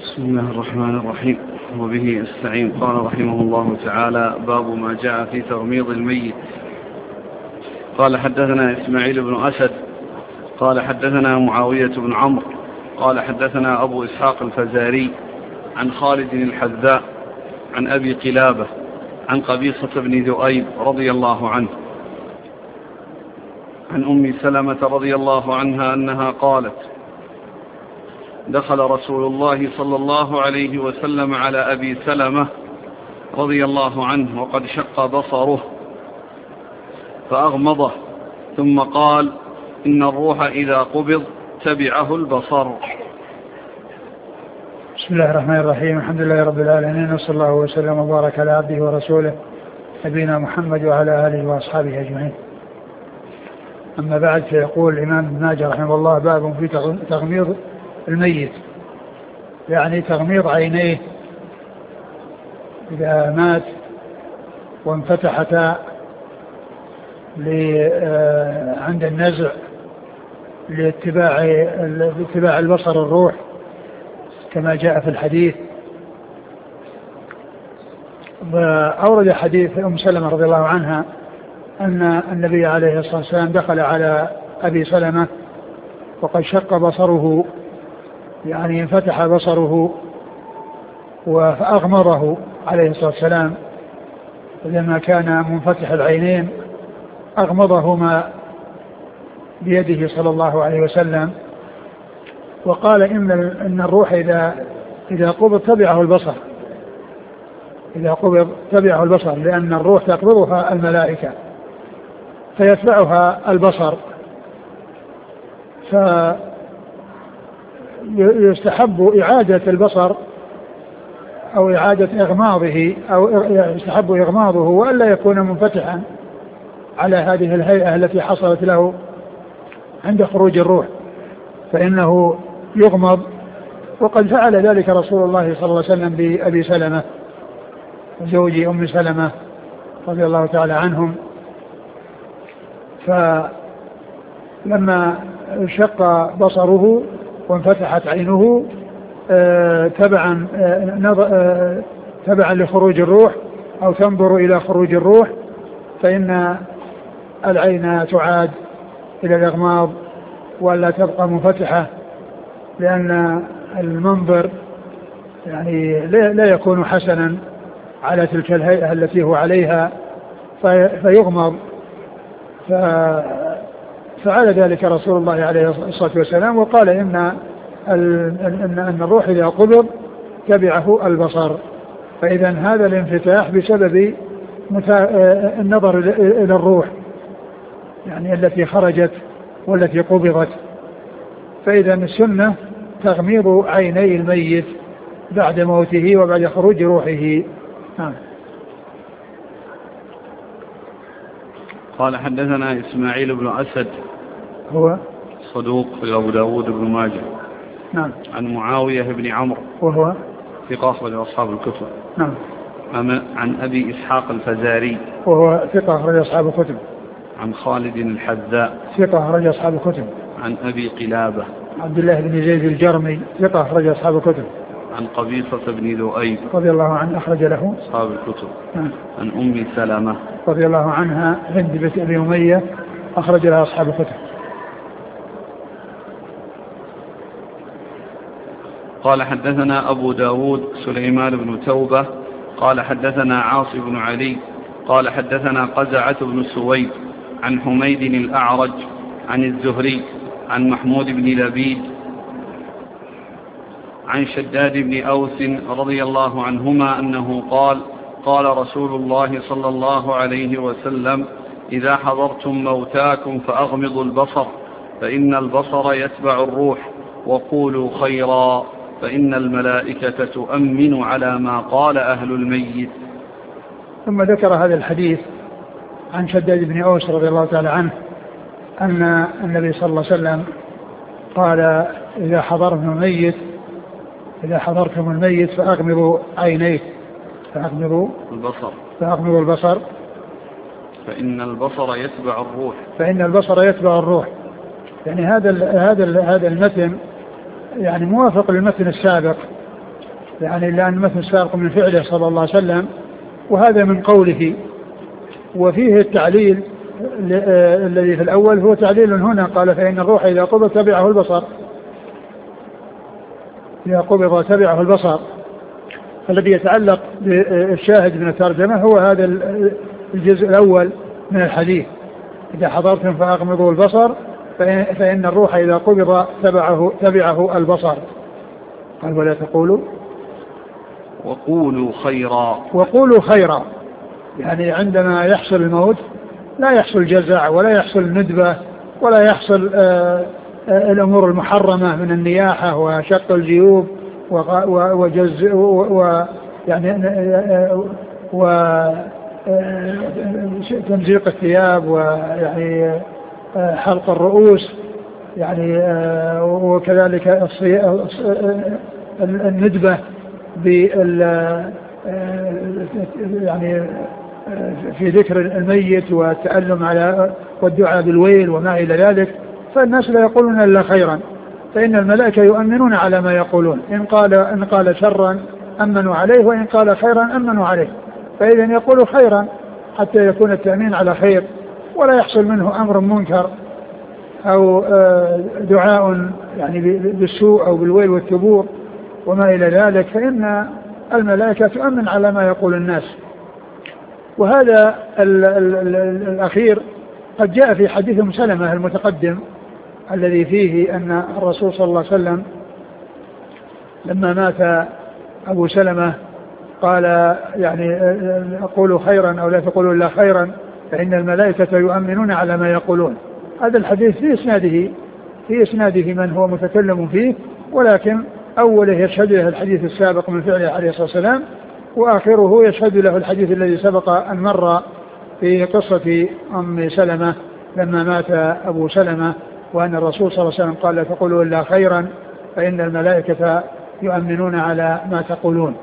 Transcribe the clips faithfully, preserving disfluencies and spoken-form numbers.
بسم الله الرحمن الرحيم وبه استعين. قال رحمه الله تعالى: باب ما جاء في تغميض الميت. قال حدثنا إسماعيل بن أسد قال حدثنا معاوية بن عمرو قال حدثنا أبو إسحاق الفزاري عن خالد الحذاء عن أبي قلابة عن قبيصة بن ذؤيب رضي الله عنه عن أم سلمة رضي الله عنها أنها قالت: دخل رسول الله صلى الله عليه وسلم على أبي سلمة رضي الله عنه وقد شق بصره فأغمضه، ثم قال: إن الروح إذا قبض تبعه البصر. بسم الله الرحمن الرحيم. الحمد لله رب العالمين، وصلى الله وسلم وبارك على عبده ورسوله نبينا محمد وعلى آله وأصحابه أجمعين. أما بعد، فيقول الإمام ابن ماجه رحمه الله: باب في تغميض الميت، يعني تغميض عينيه إذا مات وانفتحتا عند النزع لاتباع لاتباع البصر الروح كما جاء في الحديث. وأورد حديث أم سلمة رضي الله عنها أن النبي عليه الصلاة والسلام دخل على أبي سلمة وقد شق بصره، يعني انفتح بصره فأغمضه عليه الصلاة والسلام، لما كان منفتح العينين أغمضهما بيده صلى الله عليه وسلم، وقال إن إن الروح إذا إذا قبض تبعه البصر، إذا قبض تبعه البصر، لأن الروح تقبضها الملائكة فيتبعها البصر، فيستحب إعادة البصر أو إعادة إغماضه، أو يستحب إغماضه وألا يكون منفتحا على هذه الهيئة التي حصلت له عند خروج الروح، فإنه يغمض. وقد فعل ذلك رسول الله صلى الله عليه وسلم بأبي سلمة زوج أم سلمة رضي الله تعالى عنهم، فلما شق بصره وانفتحت عينه تبعا تبعا لخروج الروح أو تنظر إلى خروج الروح، فإن العين تعاد إلى الإغماض ولا تبقى منفتحة، لأن المنظر يعني لا يكون حسنا على تلك الهيئة التي هو عليها فيغمض. ففعل ذلك رسول الله عليه الصلاة والسلام، وقال إن أن الروح إذا قبض تبعه البصر. فإذا هذا الانفتاح بسبب النظر إلى الروح، يعني التي خرجت والتي قبضت. فإذا السنة تغميض عيني الميت بعد موته وبعد خروج روحه. آه. قال حدثنا إسماعيل بن أسد هو صدوق في أبو داود بن ماجه. نعم. عن معاوية بن عمرو وهو ثقة أخرج أصحاب الكتب. نعم. عن أبي إسحاق الفزاري وهو ثقة أخرج أصحاب الكتب. عن خالد الحذاء ثقة أخرج أصحاب الكتب. عن أبي قلابة عبد الله بن زيد الجرمي ثقة أخرج أصحاب الكتب. عن قبيصة بن ذؤيب رضي الله عنه أخرج له أصحاب الكتب. نعم. عن أم سلمة رضي الله عنها هند بنت أبي أمية أخرج لها أصحاب الكتب. قال حدثنا أبو داود سليمان بن توبة قال حدثنا عاص بن علي قال حدثنا قزعة بن سويد عن حميد الأعرج عن الزهري عن محمود بن لبيد عن شداد بن أوس رضي الله عنهما أنه قال: قال رسول الله صلى الله عليه وسلم: إذا حضرتم موتاكم فأغمضوا البصر، فإن البصر يتبع الروح، وقولوا خيرا، فإن الملائكة تؤمن على ما قال أهل الميت. ثم ذكر هذا الحديث عن شداد بن أوس رضي الله تعالى عنه أن النبي صلى الله عليه وسلم قال: إذا حضرتم الميت إذا حضرتم الميت فأغمضوا عينيه فأغمضوا البصر فأغمضوا البصر فإن البصر يتبع الروح فإن البصر يتبع الروح. يعني هذا ال هذا ال هذا المتن يعني موافق للمتن السابق يعني لأن مثل سابق من فعله صلى الله عليه وسلم، وهذا من قوله. وفيه التعليل الذي في الأول هو تعليل هنا، قال فإن الروح إذا قبض تبعه البصر، إذا قبض تبعه البصر. الذي يتعلق بالشاهد من الترجمة هو هذا الجزء الأول من الحديث: إذا حضرتم فأغمضوا البصر فإن الروح إذا قبض تبعه, تبعه البصر. قال ولا تقولوا وقولوا خيرا. وقولوا خيرا، يعني عندما يحصل الموت لا يحصل جزع ولا يحصل ندبة ولا يحصل آآ آآ الأمور المحرمة من النياحة وشق الجيوب وجز ويعني وتمزيق الثياب ويعني حلق الرؤوس، يعني وكذلك الندبة بال يعني في ذكر الميت والتألم على والدعاء بالويل وما إلى ذلك. فالناس لا يقولون إلا خيرا، فإن الملائكة يؤمنون على ما يقولون، إن قال إن قال شرا أمنوا عليه وإن قال خيرا أمنوا عليه، فإذا يقول خيرا حتى يكون التأمين على خير ولا يحصل منه أمر منكر أو دعاء يعني بالسوء أو بالويل والثبور وما إلى ذلك، فإن الملائكة تؤمن على ما يقول الناس. وهذا ال ال ال الأخير قد جاء في حديث أم سلمة المتقدم الذي فيه أن الرسول صلى الله عليه وسلم لما مات أبو سلمة قال يعني أقولوا خيرا أو لا تقولوا إلا خيرا فإن الملائكة يؤمنون على ما يقولون. هذا الحديث في إسناده في إسناده من هو متكلم فيه، ولكن أوله يشهد له الحديث السابق من فعله عليه الصلاة والسلام، وآخره يشهد له الحديث الذي سبق أن مر في قصة أم سلمة لما مات أبو سلمة، وأن الرسول صلى الله عليه وسلم قال لا تقولوا إلا خيرا فإن الملائكة يؤمنون على ما تقولون.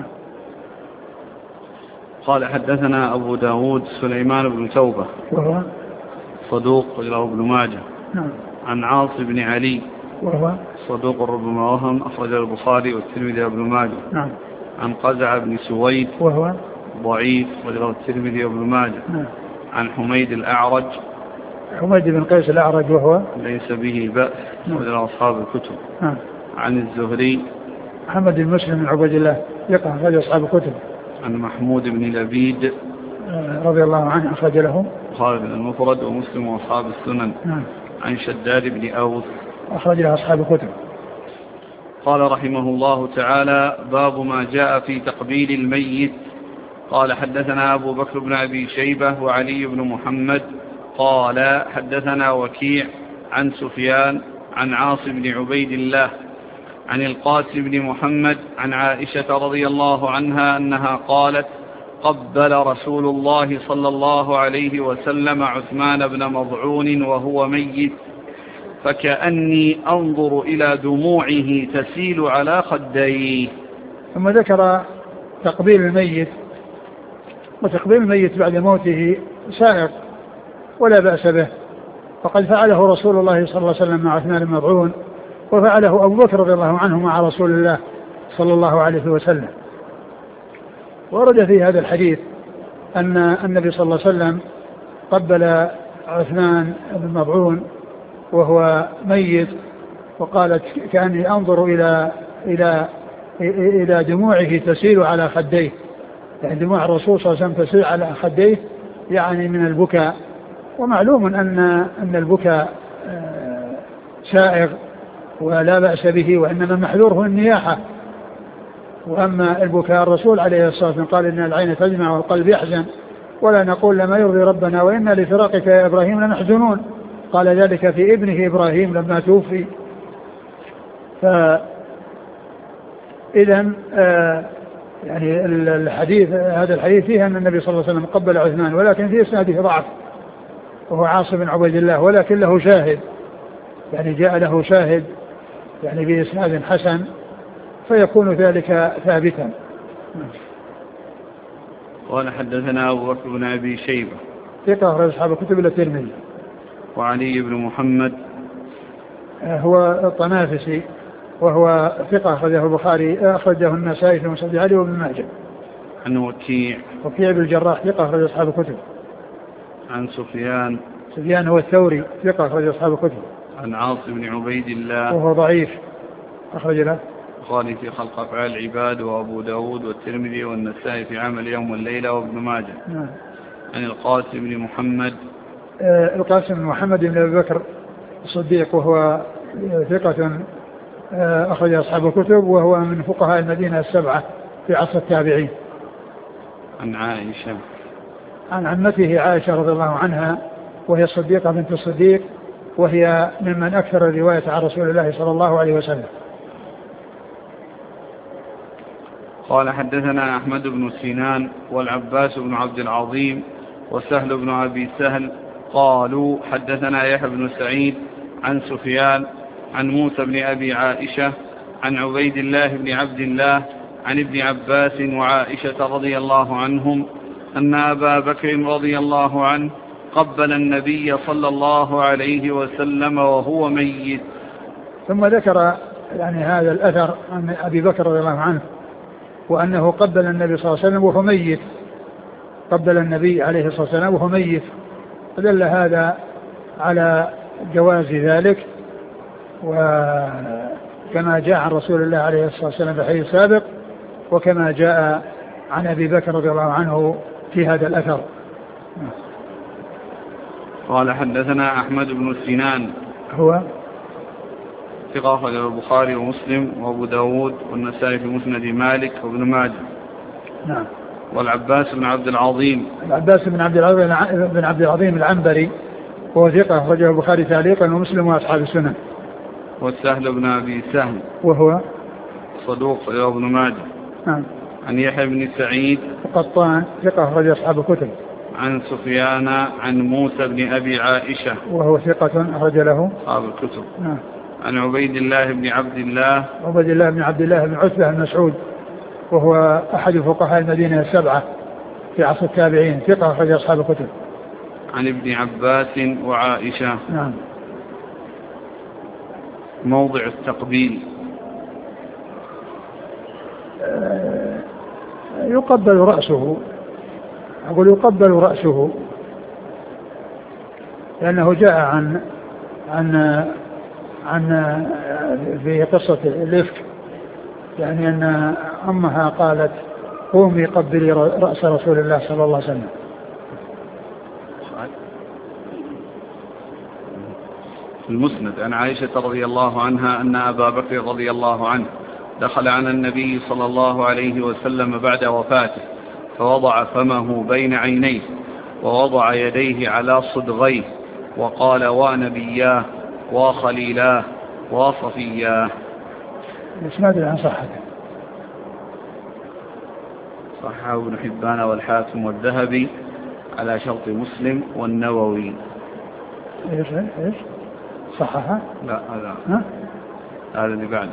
قال حدثنا أبو داود سليمان بن توبة وهو صدوق له ابن ماجه نعم. عن عاصم بن علي وهو صدوق ربما وهم أخرج البخاري والترمذي وابن ماجه نعم. عن قزع بن سويد وهو ضعيف وله الترمذي وابن ماجه نعم. عن حميد الأعرج حميد بن قيس الأعرج وهو ليس به بأس وله أصحاب الكتب نعم. عن الزهري محمد بن مسلم بن عبد الله يقع أخرج أصحاب الكتب عن محمود بن لبيد رضي الله عنه أخرج له البخاري المفرد ومسلم وأصحاب السنن نعم. عن شداد بن أوس أخرج له أصحاب الكتب. قال رحمه الله تعالى باب ما جاء في تقبيل الميت. قال حدثنا أبو بكر بن أبي شيبة وعلي بن محمد قال حدثنا وكيع عن سفيان عن عاصم بن عبيد الله عن القاسم بن محمد عن عائشة رضي الله عنها أنها قالت قبل رسول الله صلى الله عليه وسلم عثمان بن مضعون وهو ميت فكأني أنظر إلى دموعه تسيل على خديه. ثم ذكر تقبيل الميت، وتقبيل الميت بعد موته سائق ولا بأس به، وقد فعله رسول الله صلى الله عليه وسلم مع عثمان بن مضعون، وفعله أبو بكر رضي الله عنه مع رسول الله صلى الله عليه وسلم. ورد في هذا الحديث أن النبي صلى الله عليه وسلم قبل عثمان بن مضعون وهو ميت، وقالت كأني أنظر إلى إلى إلى دموعه تسيل على خديه، يعني دموع الرسول صلى الله عليه وسلم تسيل على خديه يعني من البكاء. ومعلوم أن أن البكاء سائغ ولا بأس به، وإنما محذوره النياحة. وأما البكاء الرسول عليه الصلاة والسلام قال إن العين تدمع والقلب يحزن ولا نقول لما يرضي ربنا وإنا لفراقك يا إبراهيم لمحزنون، قال ذلك في ابنه إبراهيم لما توفي. فإذا آه يعني الحديث هذا الحديث فيه أن النبي صلى الله عليه وسلم قبل عثمان، ولكن في إسناده ضعف وهو عاصم بن عبيد الله، ولكن له شاهد، يعني جاء له شاهد يعني بإسناد حسن، فيكون ذلك ثابتا. قال حدثنا أبو بكر بن أبي شيبة ثقة أخرج أصحاب الكتب إلا الترمذي. وعلي بن محمد هو الطنافسي وهو ثقة أخرجه البخاري أخرجه النسائي في مسند علي وابن ماجه. عن وكيع وكيع بن الجراح ثقة أخرج أصحاب الكتب. عن سفيان سفيان هو الثوري ثقة أخرج أصحاب الكتب. عن عاصم بن عبيد الله وهو ضعيف أخرج له البخاري في خلق أفعال العباد وأبو داود والترمذي والنسائي في عمل يوم والليلة وابن ماجه. نعم. عن القاسم بن محمد آه القاسم بن محمد بن أبي بكر الصديق وهو ثقة آه أخرج أصحاب الكتب وهو من فقهاء المدينة السبعة في عصر التابعين. عن عائشة عن عمته عائشة رضي الله عنها وهي الصديقة بنت الصديق وهي ممن أكثر الرواية عن رسول الله صلى الله عليه وسلم. قال حدثنا أحمد بن سنان والعباس بن عبد العظيم وسهل بن أبي سهل قالوا حدثنا يحيى بن سعيد عن سفيان عن موسى بن أبي عائشة عن عبيد الله بن عبد الله عن ابن عباس وعائشة رضي الله عنهم أن أبا بكر رضي الله عنه قبل النبي صلى الله عليه وسلم وهو ميت. ثم ذكر يعني هذا الأثر عن أبي بكر رضي الله عنه وأنه قبل النبي صلى الله عليه وسلم وهو ميت. قبل النبي عليه الصلاة والسلام وهو ميت، فدل هذا على جواز ذلك، وكما جاء عن رسول الله عليه الصلاة والسلام في الحديث السابق وكما جاء عن أبي بكر رضي الله عنه في هذا الأثر. قال حدثنا أحمد بن سنان هو ثقة أخرج البخاري ومسلم وأبو داود والنسائي في مسند مالك وابن ماجه. نعم. والعباس بن عبد العظيم العباس بن عبد العظيم بن عبد العظيم العنبري وهو ثقة أخرجه البخاري تعليقا ومسلم وأصحاب السنن. والسهل بن أبي سهل وهو صدوق وابن ماجه. نعم. عن يحيى بن سعيد القطان ثقة أخرج أصحاب الكتب. عن سفيان عن موسى بن أبي عائشة وهو ثقة أخرج له أصحاب الكتب. نعم. عن عبيد الله بن عبد الله عبيد الله بن عبد الله بن عتبة بن مسعود وهو أحد فقهاء المدينة السبعة في عصر التابعين ثقة أخرج أصحاب الكتب. عن ابن عباس وعائشة. نعم. موضع التقبيل يقبل رأسه، أقول يقبل رأسه لأنه جاء عن عن عن في قصة الإفك يعني أن أمها قالت قومي قبلي رأس رسول الله صلى الله عليه وسلم. المسند عن عائشة رضي الله عنها أن أبا بكر رضي الله عنه دخل على النبي صلى الله عليه وسلم بعد وفاته فوضع فمه بين عينيه ووضع يديه على صدغيه وقال ونبياه وخليلاه وصفياه. الإسناد عن صحته صححه ابن حبان والحاكم والذهبي على شرط مسلم والنووي. ايش ايش صححه؟ لا هذا ها؟ هذا اللي بعده.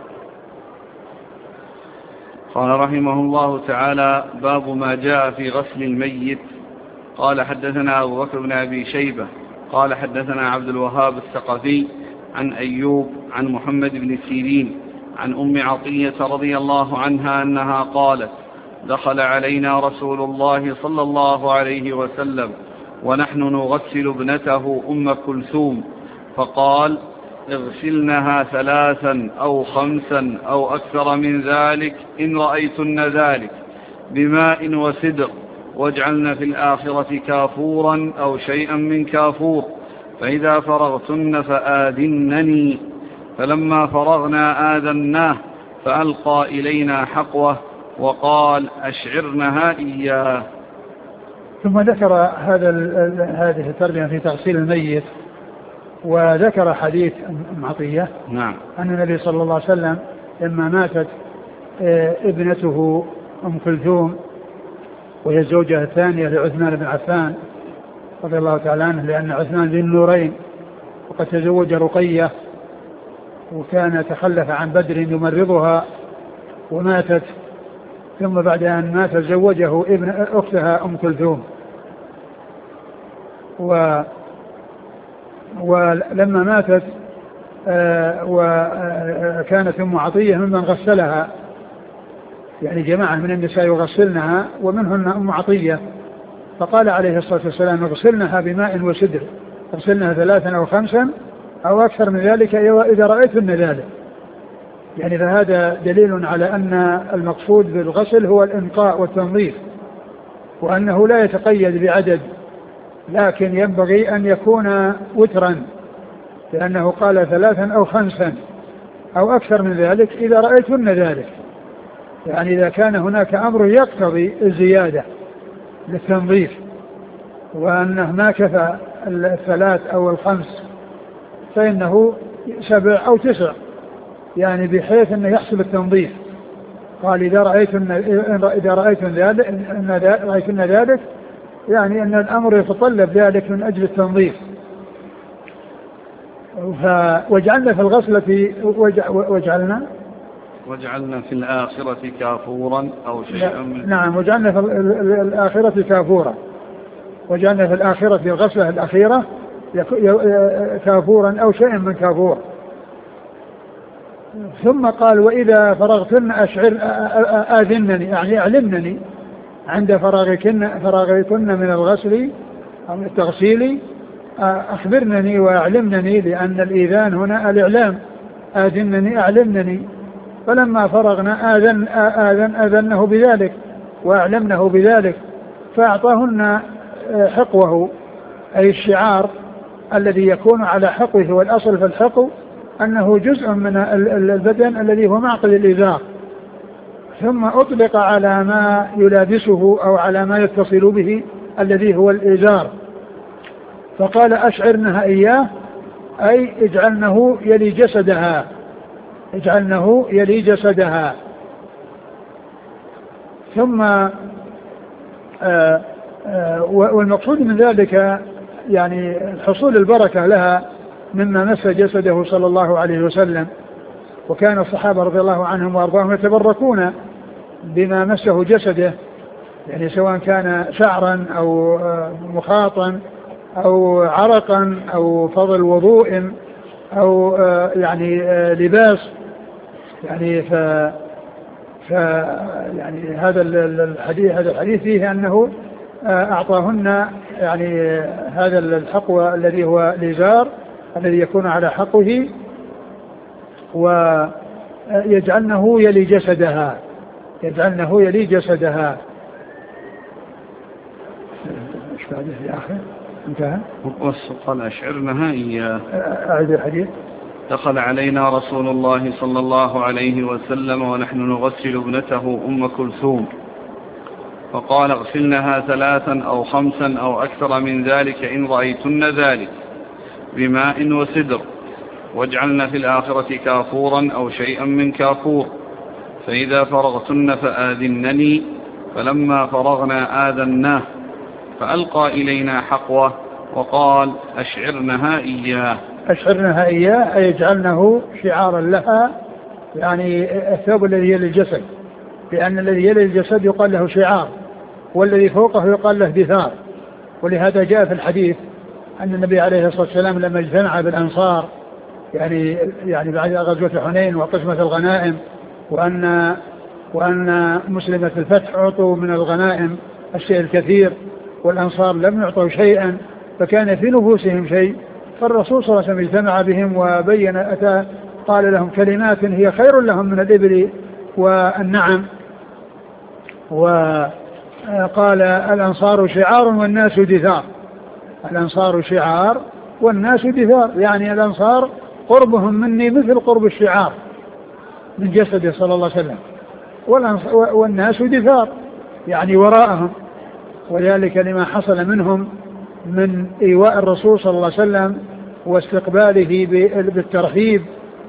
قال رحمه الله تعالى باب ما جاء في غسل الميت. قال حدثنا أبو بكر بن أبي شيبة قال حدثنا عبد الوهاب الثقفي عن أيوب عن محمد بن سيرين عن أم عطية رضي الله عنها أنها قالت دخل علينا رسول الله صلى الله عليه وسلم ونحن نغسل ابنته أم كلثوم فقال اغسلنها ثلاثا أو خمسا أو أكثر من ذلك إن رأيتن ذلك بماء وسدر واجعلن في الآخرة كافورا أو شيئا من كافور فإذا فرغتن فآذنني. فلما فرغنا آذناه فألقى إلينا حقوه وقال أشعرنها إياه. ثم ذكر هذا هذه الترجمة في تغسيل الميت وذكر حديث أم عطية. نعم. أن النبي صلى الله عليه وسلم لما ماتت ابنته أم كلثوم وهي الزوجة الثانية لعثمان بن عفان رضي الله تعالى عنه لأن عثمان ذي النورين وقد تزوج رقية وكان تخلف عن بدر يمرضها وماتت ثم بعد أن مات زوجه ابن أختها أم كلثوم و ولما ماتت وكانت أم عطية ممن غسلها، يعني جماعة من النساء يغسلنها ومنهن أم عطية، فقال عليه الصلاة والسلام اغسلنها بماء وسدر، اغسلنها ثلاثا أو خمسا أو أكثر من ذلك إذا رأيتن ذلك. يعني فهذا دليل على أن المقصود بالغسل هو الإنقاء والتنظيف، وأنه لا يتقيد بعدد، لكن ينبغي أن يكون وترا، لأنه قال ثلاثا أو خمسا أو أكثر من ذلك إذا رأيتن ذلك، يعني إذا كان هناك أمر يقتضي الزيادة للتنظيف، وأنه ما كفى الثلاث أو الخمس فإنه سبع أو تسع، يعني بحيث أنه يحصل التنظيف. قال إذا رأيتن إذا رأيتن ذلك إن رأيتن ذلك يعني أن الأمر يتطلب ذلك من أجل التنظيف. وجعلنا في الغسلة وجعلنا وجعلنا في الآخرة كافورا أو شيئا من نعم وجعلنا في الآخرة كافورا وجعلنا في الآخرة في الغسلة الأخيرة كافورا أو شيئا من كافور. ثم قال وإذا فرغتن أشعر آذنني، يعني أعلمنني عند فراغكن فراغكن من الغسل أو التغسيل، أخبرنني وأعلمنني، لأن الإيذان هنا الإعلام، آذنني أعلمنني. فلما فرغنا آذن آذن آذنه بذلك وأعلمنه بذلك، فأعطاهن حقوه، أي الشعار الذي يكون على حقه، والأصل في الحقو أنه جزء من البدن الذي هو معقد الإزار، ثم أطلق على ما يلابسه أو على ما يتصل به الذي هو الإزار. فقال أشعرنها إياه، أي اجعلنه يلي جسدها، اجعلنه يلي جسدها. ثم آآ آآ والمقصود من ذلك يعني حصول البركة لها مما مس جسده صلى الله عليه وسلم. وكان الصحابة رضي الله عنهم وأرضاهم يتبركون بما مسه جسده، يعني سواء كان شعرا أو مخاطا أو عرقا أو فضل وضوء أو يعني لباس، يعني ف ف يعني هذا الحديث هذا الحديث فيه أنه أعطاهن يعني هذا الحقوى الذي هو الإزار الذي يكون على حقه، ويجعلنه يلي جسدها، يجعلنه يلي جسدها. ايش بعده في آخر انتهى؟ قال أشعرنها إياه. أعيد الحديث. دخل علينا رسول الله صلى الله عليه وسلم ونحن نغسل ابنته أم كلثوم، فقال اغسلنها ثلاثا أو خمسا أو أكثر من ذلك إن رأيتن ذلك بماء وسدر، واجعلن في الآخرة كافورا أو شيئا من كافور، فإذا فرغتن فآذنني. فلما فرغنا آذناه، فألقى إلينا حقوة وقال أشعرنها إياه. أشعرنها إياه أي يجعلنه شعارا لها، يعني الثوب الذي يلي الجسد، لأن الذي يلي الجسد يقال له شعار، والذي فوقه يقال له دثار. ولهذا جاء في الحديث أن النبي عليه الصلاة والسلام لما اجتمع بالأنصار يعني يعني بعد غزوة حنين وقسمة الغنائم، وأن وأن مسلمة الفتح أعطوا من الغنائم الشيء الكثير والأنصار لم يعطوا شيئا، فكان في نفوسهم شيء، فالرسول صلى الله عليه وسلم اجتمع بهم وبين أتى قال لهم كلمات هي خير لهم من الإبل والنعم، وقال الأنصار شعار والناس دثار، الأنصار شعار والناس دثار، يعني الأنصار قربهم مني مثل قرب الشعار من جسده صلى الله عليه وسلم، والناس دثار يعني وراءهم، وذلك لما حصل منهم من إيواء الرسول صلى الله عليه وسلم واستقباله بالترحيب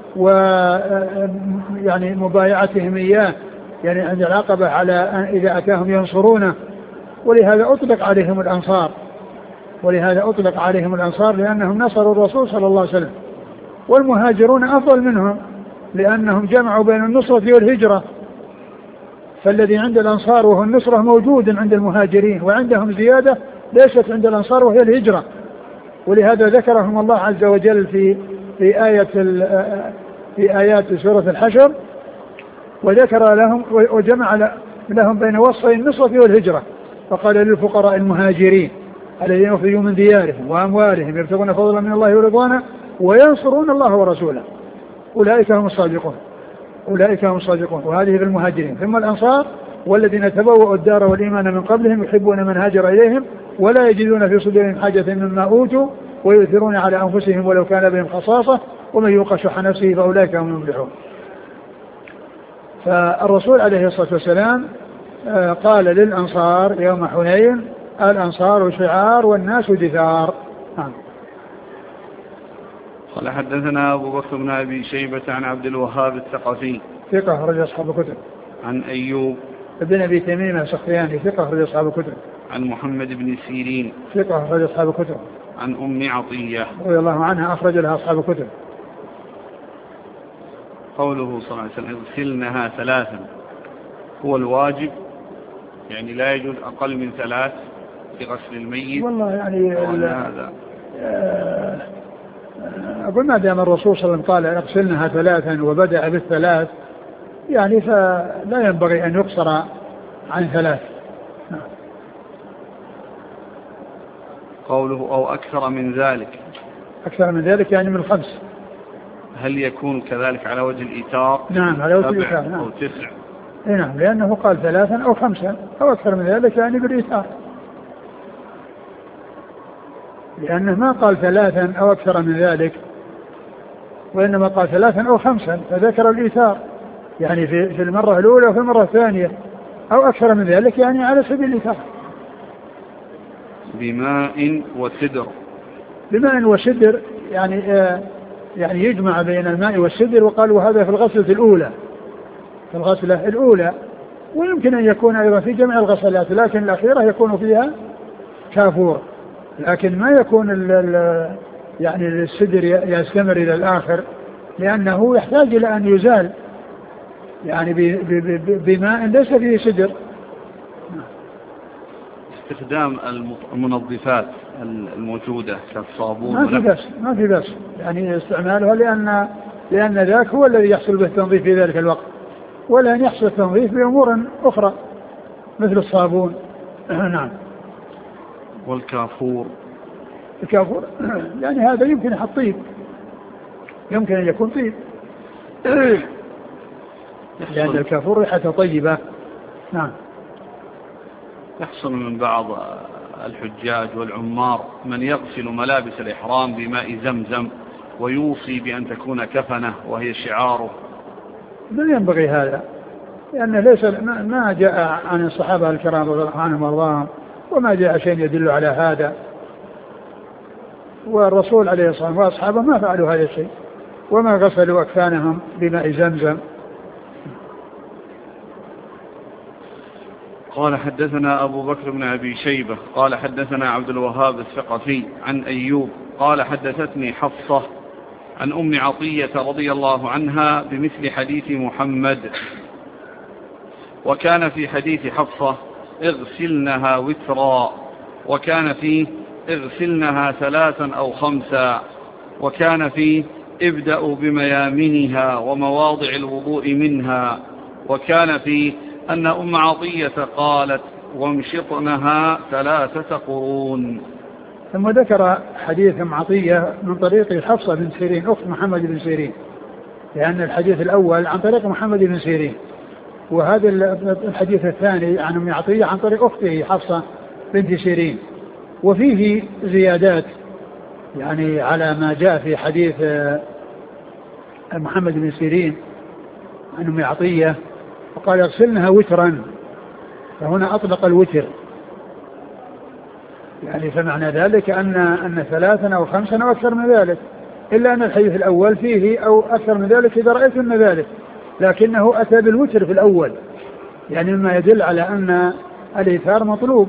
ويعني مبايعتهم إياه يعني عند العقبة على إذا أتاهم ينصرونه. ولهذا أطلق عليهم الأنصار ولهذا أطلق عليهم الأنصار لأنهم نصروا الرسول صلى الله عليه وسلم. والمهاجرون أفضل منهم لأنهم جمعوا بين النصرة والهجرة، فالذي عند الأنصار وهو النصرة موجود عند المهاجرين، وعندهم زيادة ليست عند الأنصار وهي الهجرة. ولهذا ذكرهم الله عز وجل في في آية في آيات سورة الحشر، وذكر لهم وجمع لهم بين وصفي النصرة والهجرة، فقال للفقراء المهاجرين الذين يخرجوا من ديارهم وأموالهم يبتغون فضلا من الله ورضوانه وينصرون الله ورسوله أولئك هم الصادقون أولئك هم الصادقون. وهذه في المهاجرين. ثم الأنصار والذين تبوأوا الدار والإيمان من قبلهم يحبون من هاجر إليهم ولا يجدون في صدورهم حاجة مما أوتوا ويؤثرون على أنفسهم ولو كان بهم خصاصة ومن يوق شح نفسه فأولئك هم المفلحون. فالرسول عليه الصلاة والسلام قال للأنصار يوم حنين الأنصار شعار والناس دثار. قال حدثنا أبو بكر بن أبي شيبة عن عبد الوهاب الثقفي ثقة رجل أصحاب الكتب. عن أيوب ابن أبي تميم السختياني ثقة رجل أصحاب الكتب. عن محمد بن سيرين ثقة رجل أصحاب الكتب. عن أم عطية رضي الله عنها أخرج لها أصحاب الكتب. قوله صلى الله عليه وسلم اغسلنها ثلاثا هو الواجب، يعني لا يجوز أقل من ثلاث في غسل الميت؟ والله يعني هذا أقول ما دام الرسول صلى الله عليه وسلم قال اغسلنها ثلاثا وبدأ بالثلاث يعني فلا ينبغي أن يقصر عن ثلاث. قوله أو أكثر من ذلك، أكثر من ذلك يعني من الخمس. هل يكون كذلك على وجه الإيثار؟ نعم على وجه الإيثار. نعم. أو تسع. نعم لأنه قال ثلاثا أو خمسا أو أكثر من ذلك يعني بالإيثار، لأنه ما قال ثلاثا أو أكثر من ذلك وإنما قال ثلاثا أو خمسا فذكر الإيثار يعني في, في المرة الأولى وفي المرة الثانية، أو أكثر من ذلك يعني على سبيل الإيثار. بماء وسدر. بماء وسدر يعني آه يعني يجمع بين الماء والسدر، وقالوا هذا في الغسلة الأولى في الغسلة الأولى، ويمكن أن يكون أيضا في جميع الغسلات، لكن الأخيرة يكون فيها كافور، لكن ما يكون ال ال يعني السدر يستمر إلى الآخر لأنه يحتاج إلى أن يزال يعني بماء ليس فيه سدر. استخدام المنظفات الموجودة كالصابون ما في بس ما في بس يعني استعمالها لأن لأن ذاك هو الذي يحصل به التنظيف في ذلك الوقت، ولا أن يحصل التنظيف بأمور أخرى مثل الصابون. نعم. والكافور. الكافور يعني هذا يمكن يحط طيب، يمكن أن يكون طيب لأن الكافور ريحته طيبة. نعم. يحصل من بعض الحجاج والعمار من يغسل ملابس الإحرام بماء زمزم ويوصي بأن تكون كفنة وهي شعاره. لا ينبغي هذا، لأنه ليس ما جاء عن الصحابة الكرام رضي الله عنهم وارضاهم، وما جاء شيء يدل على هذا، والرسول عليه الصلاة والسلام وأصحابه ما فعلوا هذا الشيء وما غسلوا أكفانهم بماء زمزم. قال حدثنا أبو بكر بن أبي شيبة قال حدثنا عبد الوهاب الثقفي عن أيوب قال حدثتني حفصة عن أم عطية رضي الله عنها بمثل حديث محمد، وكان في حديث حفصة اغسلنها وترا، وكان فيه اغسلنها ثلاثا أو خمسا، وكان فيه ابدأوا بميامنها ومواضع الوضوء منها، وكان فيه أن أم عطية قالت وامشطنها ثلاثة قرون. ثم ذكر حديث أم عطية من طريق حفصة بن سيرين أخت محمد بن سيرين، لأن الحديث الأول عن طريق محمد بن سيرين، وهذا الحديث الثاني عن أم عطية عن طريق أخته حفصة بنت سيرين، وفيه زيادات يعني على ما جاء في حديث محمد بن سيرين عن أم عطية، وقال اغسلنها وترا، فهنا أطلق الوتر، يعني فمعنى ذلك أن أن ثلاثا أو خمسا أو أكثر من ذلك، إلا أن الحديث الأول فيه أو أكثر من ذلك إذا رأيتم ذلك، لكنه أتى بالوتر في الأول، يعني مما يدل على أن الإيثار مطلوب.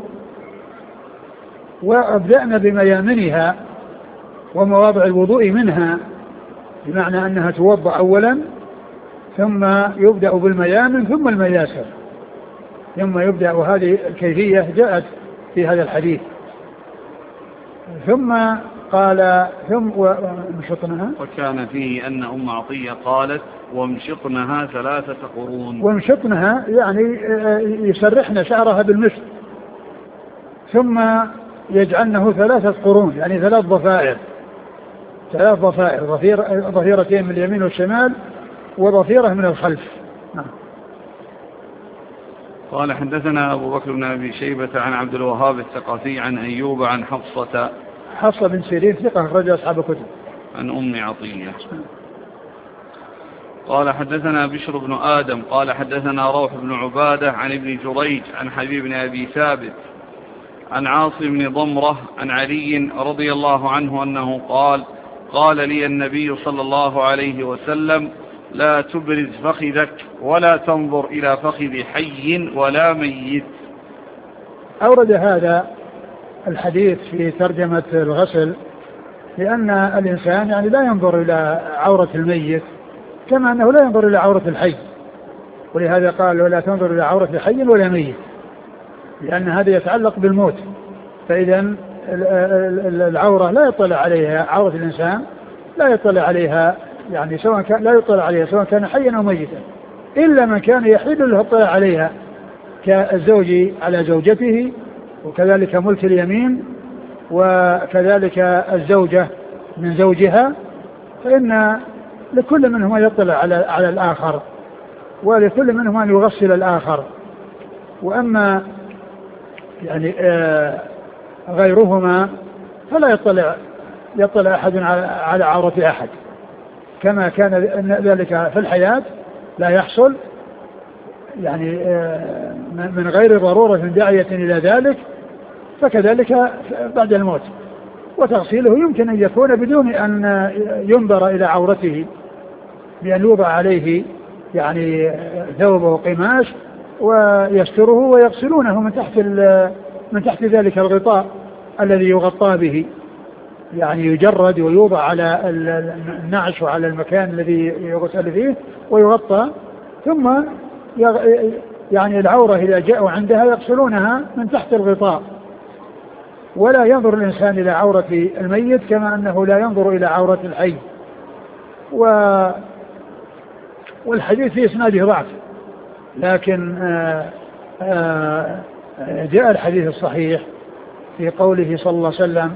وأبدأنا بميامنها ومواضع الوضوء منها، بمعنى أنها توضأ أولا ثم يبدأ بالميامن ثم المياسر، ثم يبدأ، وهذه الكيفية جاءت في هذا الحديث. ثم قال ثم ومشطنها. وكان فيه أن أم عطية قالت ومشطنها ثلاثة قرون. ومشطنها يعني يسرحن شعرها بالمشط ثم يجعلنه ثلاثة قرون يعني ثلاث ضفائر ثلاث ضفائر ضفيرة ضفيرتين من اليمين والشمال وضفيرة من الخلف. نعم. قال حدثنا أبو بكر بن أبي شيبة عن عبد الوهاب الثقفي عن أيوب عن حفصة حفصة بن سيرين ثقة أخرج أصحاب الكتب. عن أم عطية. قال حدثنا بشر بن آدم قال حدثنا روح بن عبادة عن ابن جريج عن حبيب بن أبي ثابت عن عاصم بن ضمرة عن علي رضي الله عنه أنه قال قال لي النبي صلى الله عليه وسلم لا تبرز فخذك ولا تنظر إلى فخذ حي ولا ميت. أورد هذا الحديث في ترجمة الغسل لأن الإنسان يعني لا ينظر إلى عورة الميت كما أنه لا ينظر إلى عورة الحي، ولهذا قال ولا تنظر إلى عورة حي ولا ميت لأن هذا يتعلق بالموت. فإذا العورة لا يطلع عليها عورة الإنسان لا يطلع عليها يعني سواء كان لا يطلع عليها سواء كان حيا أو ميتا إلا من كان يحل له يطلع عليها كالزوج على زوجته وكذلك ملك اليمين وكذلك الزوجة من زوجها، فإن لكل منهما يطلع على على الآخر ولكل منهما أن يغسل الآخر. وأما يعني آه غيرهما فلا يطلع يطلع أحد على عورة أحد كما كان ذلك في الحياة لا يحصل يعني من غير ضرورة داعية إلى ذلك، فكذلك بعد الموت. وتغسيله يمكن أن يكون بدون أن ينظر إلى عورته بأن يوضع عليه يعني ثوبه قماش ويستره ويغسلونه من تحت من تحت ذلك الغطاء الذي يغطى به يعني يجرد ويوضع على النعش وعلى المكان الذي يغسل فيه ويغطى ثم يعني العورة إذا جاءوا عندها يغسلونها من تحت الغطاء. ولا ينظر الإنسان إلى عورة الميت كما أنه لا ينظر إلى عورة الحي. و والحديث في إسناده ضعف لكن آآ آآ جاء الحديث الصحيح في قوله صلى الله عليه وسلم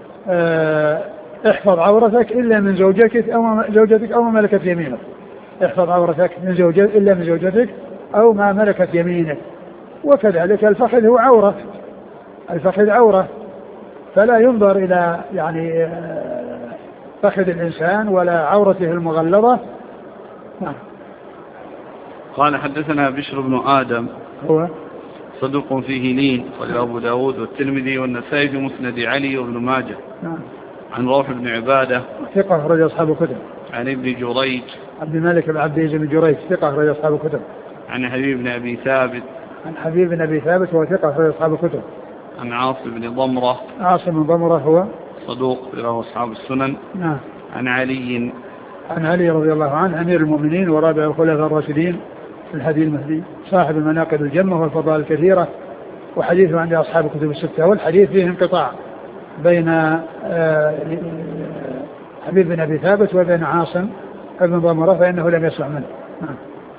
احفظ عورتك إلا من زوجتك أو زوجتك أو ما ملكت يمينك. احفظ عورتك من زوجتك إلا من زوجتك أو ما ملكت يمينك. وكذلك الفخذ هو عورة، الفخذ عورة فلا ينظر إلى يعني فخذ الإنسان ولا عورته المغلظة. نعم. قال حدثنا بشر بن آدم هو صدوق فيه لين قال أبو داود والترمذي والنسائي في مسند علي وابن ماجه. نعم. عن روح بن عبادة ثقة أخرج أصحاب الكتب. عن ابن جريج عبد الملك بن عبد العزيز بن جريج ثقة أخرج أصحاب الكتب. عن حبيب بن أبي ثابت عن حبيب بن أبي ثابت وهو ثقة أخرج أصحاب الكتب. عن عاصم بن ضمرة عاصم بن ضمرة هو صدوق له أصحاب السنن. نعم. عن علي عن علي رضي الله عنه أمير المؤمنين ورابع الخلفاء الراشدين في الهدي المهدي صاحب المناقب الجمة والفضائل الكثيرة وحديثه عند أصحاب الكتب الستة. والحديث فيه انقطاع بين حبيب بن أبي ثابت وبين عاصم بن ضمرة فإنه لم يسمع منه. نعم.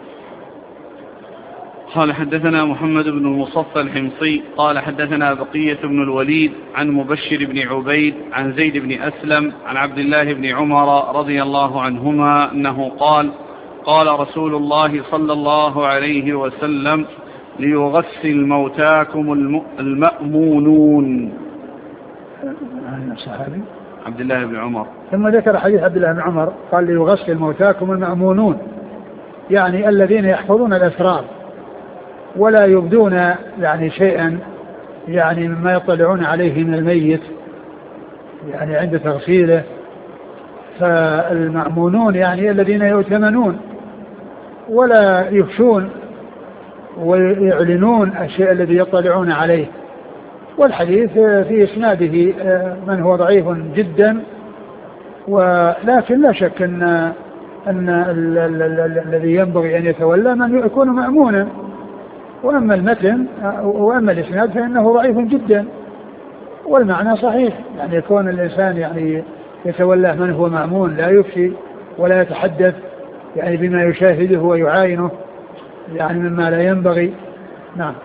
قال حدثنا محمد بن المصفى الحمصي قال حدثنا بقية بن الوليد عن مبشر بن عبيد عن زيد بن أسلم عن عبد الله بن عمر رضي الله عنهما أنه قال قال رسول الله صلى الله عليه وسلم ليغسل موتاكم المأمونون. الصحابي عبد الله بن عمر ثم ذكر حديث عبد الله بن عمر قال ليغسل موتاكم المأمونون يعني الذين يحفظون الأسرار ولا يبدون يعني شيئا يعني مما يطلعون عليه من الميت يعني عند تغسيله. فالمأمونون يعني الذين يؤتمنون ولا يفشون ويعلنون الشيء الذي يطلعون عليه. والحديث في إسناده من هو ضعيف جدا ولكن لا شك أن, أن الذي ينبغي أن يتولى من يكون مأمونا. وأما المتن وأما الإسناد فإنه ضعيف جدا والمعنى صحيح، يعني يكون الإنسان يعني يتولى من هو مأمون لا يفشي ولا يتحدث يعني بما يشاهده ويعاينه يعني مما لا ينبغي. نعم.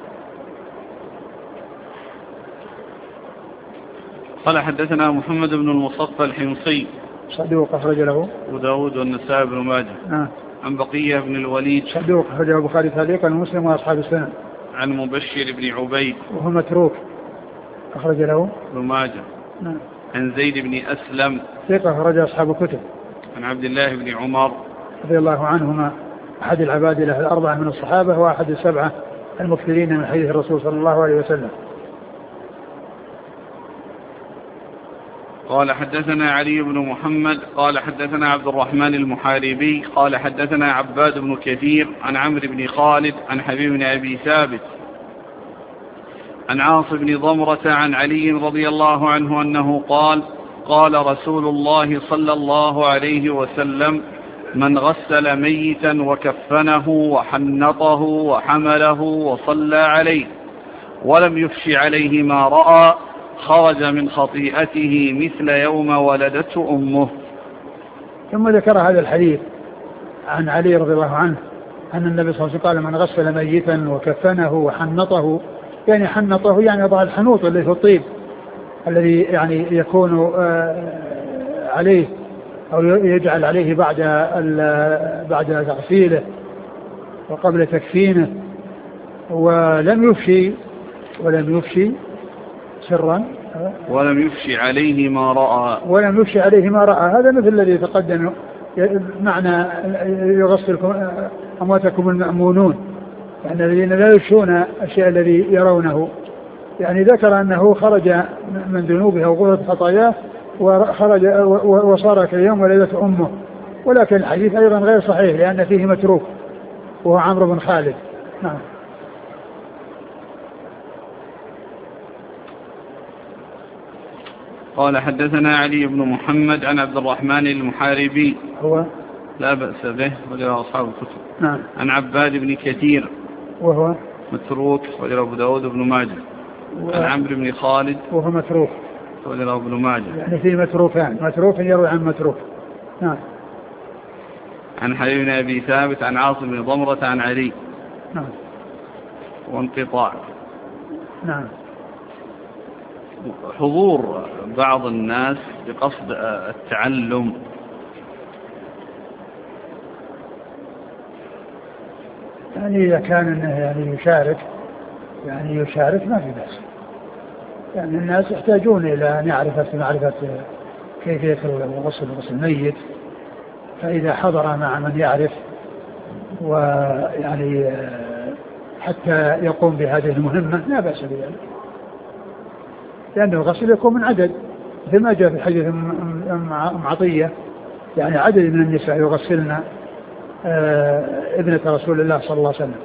قال حدثنا محمد بن المصفى الحمصي صدوق أخرج له أبو داود والنسائي بن ماجه. نعم. عن بقية بن الوليد صدوق أخرج له البخاري تعليقا ومسلم وأصحاب السنن. عن مبشر بن عبيد وهو متروك أخرج له ابن ماجه. نعم. عن زيد بن أسلم ثقة أخرج أصحاب الكتب. عن عبد الله بن عمر رضي الله عنهما أحد العبادلة الأربعة من الصحابة وأحد السبعة المكثرين من حديث الرسول صلى الله عليه وسلم. قال حدثنا علي بن محمد قال حدثنا عبد الرحمن المحاربي قال حدثنا عباد بن كثير عن عمرو بن خالد عن حبيب بن أبي ثابت عن عاص بن ضمرة عن علي رضي الله عنه أنه قال قال رسول الله صلى الله عليه وسلم من غسل ميتا وكفنه وحنطه وحمله وصلى عليه ولم يفش عليه ما رأى خرج من خطيئته مثل يوم ولدته أمه. ثم ذكر هذا الحديث عن علي رضي الله عنه أن النبي صلى الله عليه وسلم قال من غسل ميتا وكفنه وحنطه، يعني حنطه يعني يضع الحنوط اللي في الطيب الذي يعني يكون عليه أو يجعل عليه بعد بعد تغسيله وقبل تكفينه، ولم يفشي ولم يفشي سرا ولم يفشي عليه ما رأى ولم يفشي عليه ما رأى. هذا مثل الذي تقدم معنى يغسلكم أمواتكم المأمونون، يعني الذين لا يفشون الشيء الذي يرونه. يعني ذكر أنه خرج من ذنوبه وغفرت خطاياه وخرج وصار كاليوم ولدته أمه، ولكن الحديث أيضا غير صحيح لأن فيه متروك وهو عمرو بن خالد. نعم. قال حدثنا علي بن محمد عن عبد الرحمن المحاربي هو لا بأس به وجرى أصحاب الكتب. نعم. عن عباد بن كثير وهو متروك وجرى أبو داود بن ماجه. و... عن عمرو بن خالد وهو متروك وجرى ابن ماجه. يعني في متروكان، متروك يروي عن متروك. نعم. عن حبيب بن أبي ثابت عن عاصم بن ضمرة عن علي. نعم. وانقطاع. نعم. حضور بعض الناس بقصد التعلم يعني إذا كان إنه يعني يشارك يعني يشارك ما في بأس، يعني الناس يحتاجون إلى أن يعرف معرفة كيفية الغسل غسل الميت، فإذا حضر مع من يعرف ويعني حتى يقوم بهذه المهمة لا بأس بذلك، لأن الغسل يكون من عدد مثل ما جاء في حديث أم عطية، يعني عدد من النساء يغسلن ابنة رسول الله صلى الله عليه وسلم.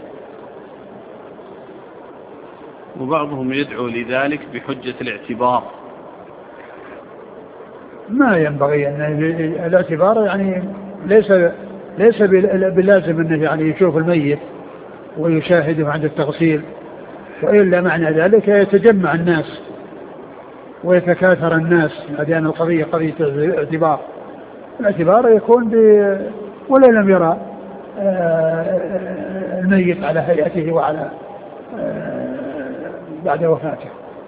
وبعضهم يدعو لذلك بحجة الاعتبار. ما ينبغي أن الاعتبار يعني ليس ليس باللازم أنه يعني يشوف الميت ويشاهده عند التغسيل، وإلا معنى ذلك يتجمع الناس ويتكاثر الناس، لأن القضية قضية اعتبار. الاعتبار يكون ب ولا لم يرى الميت على هيئته وعلى بعد وفاته.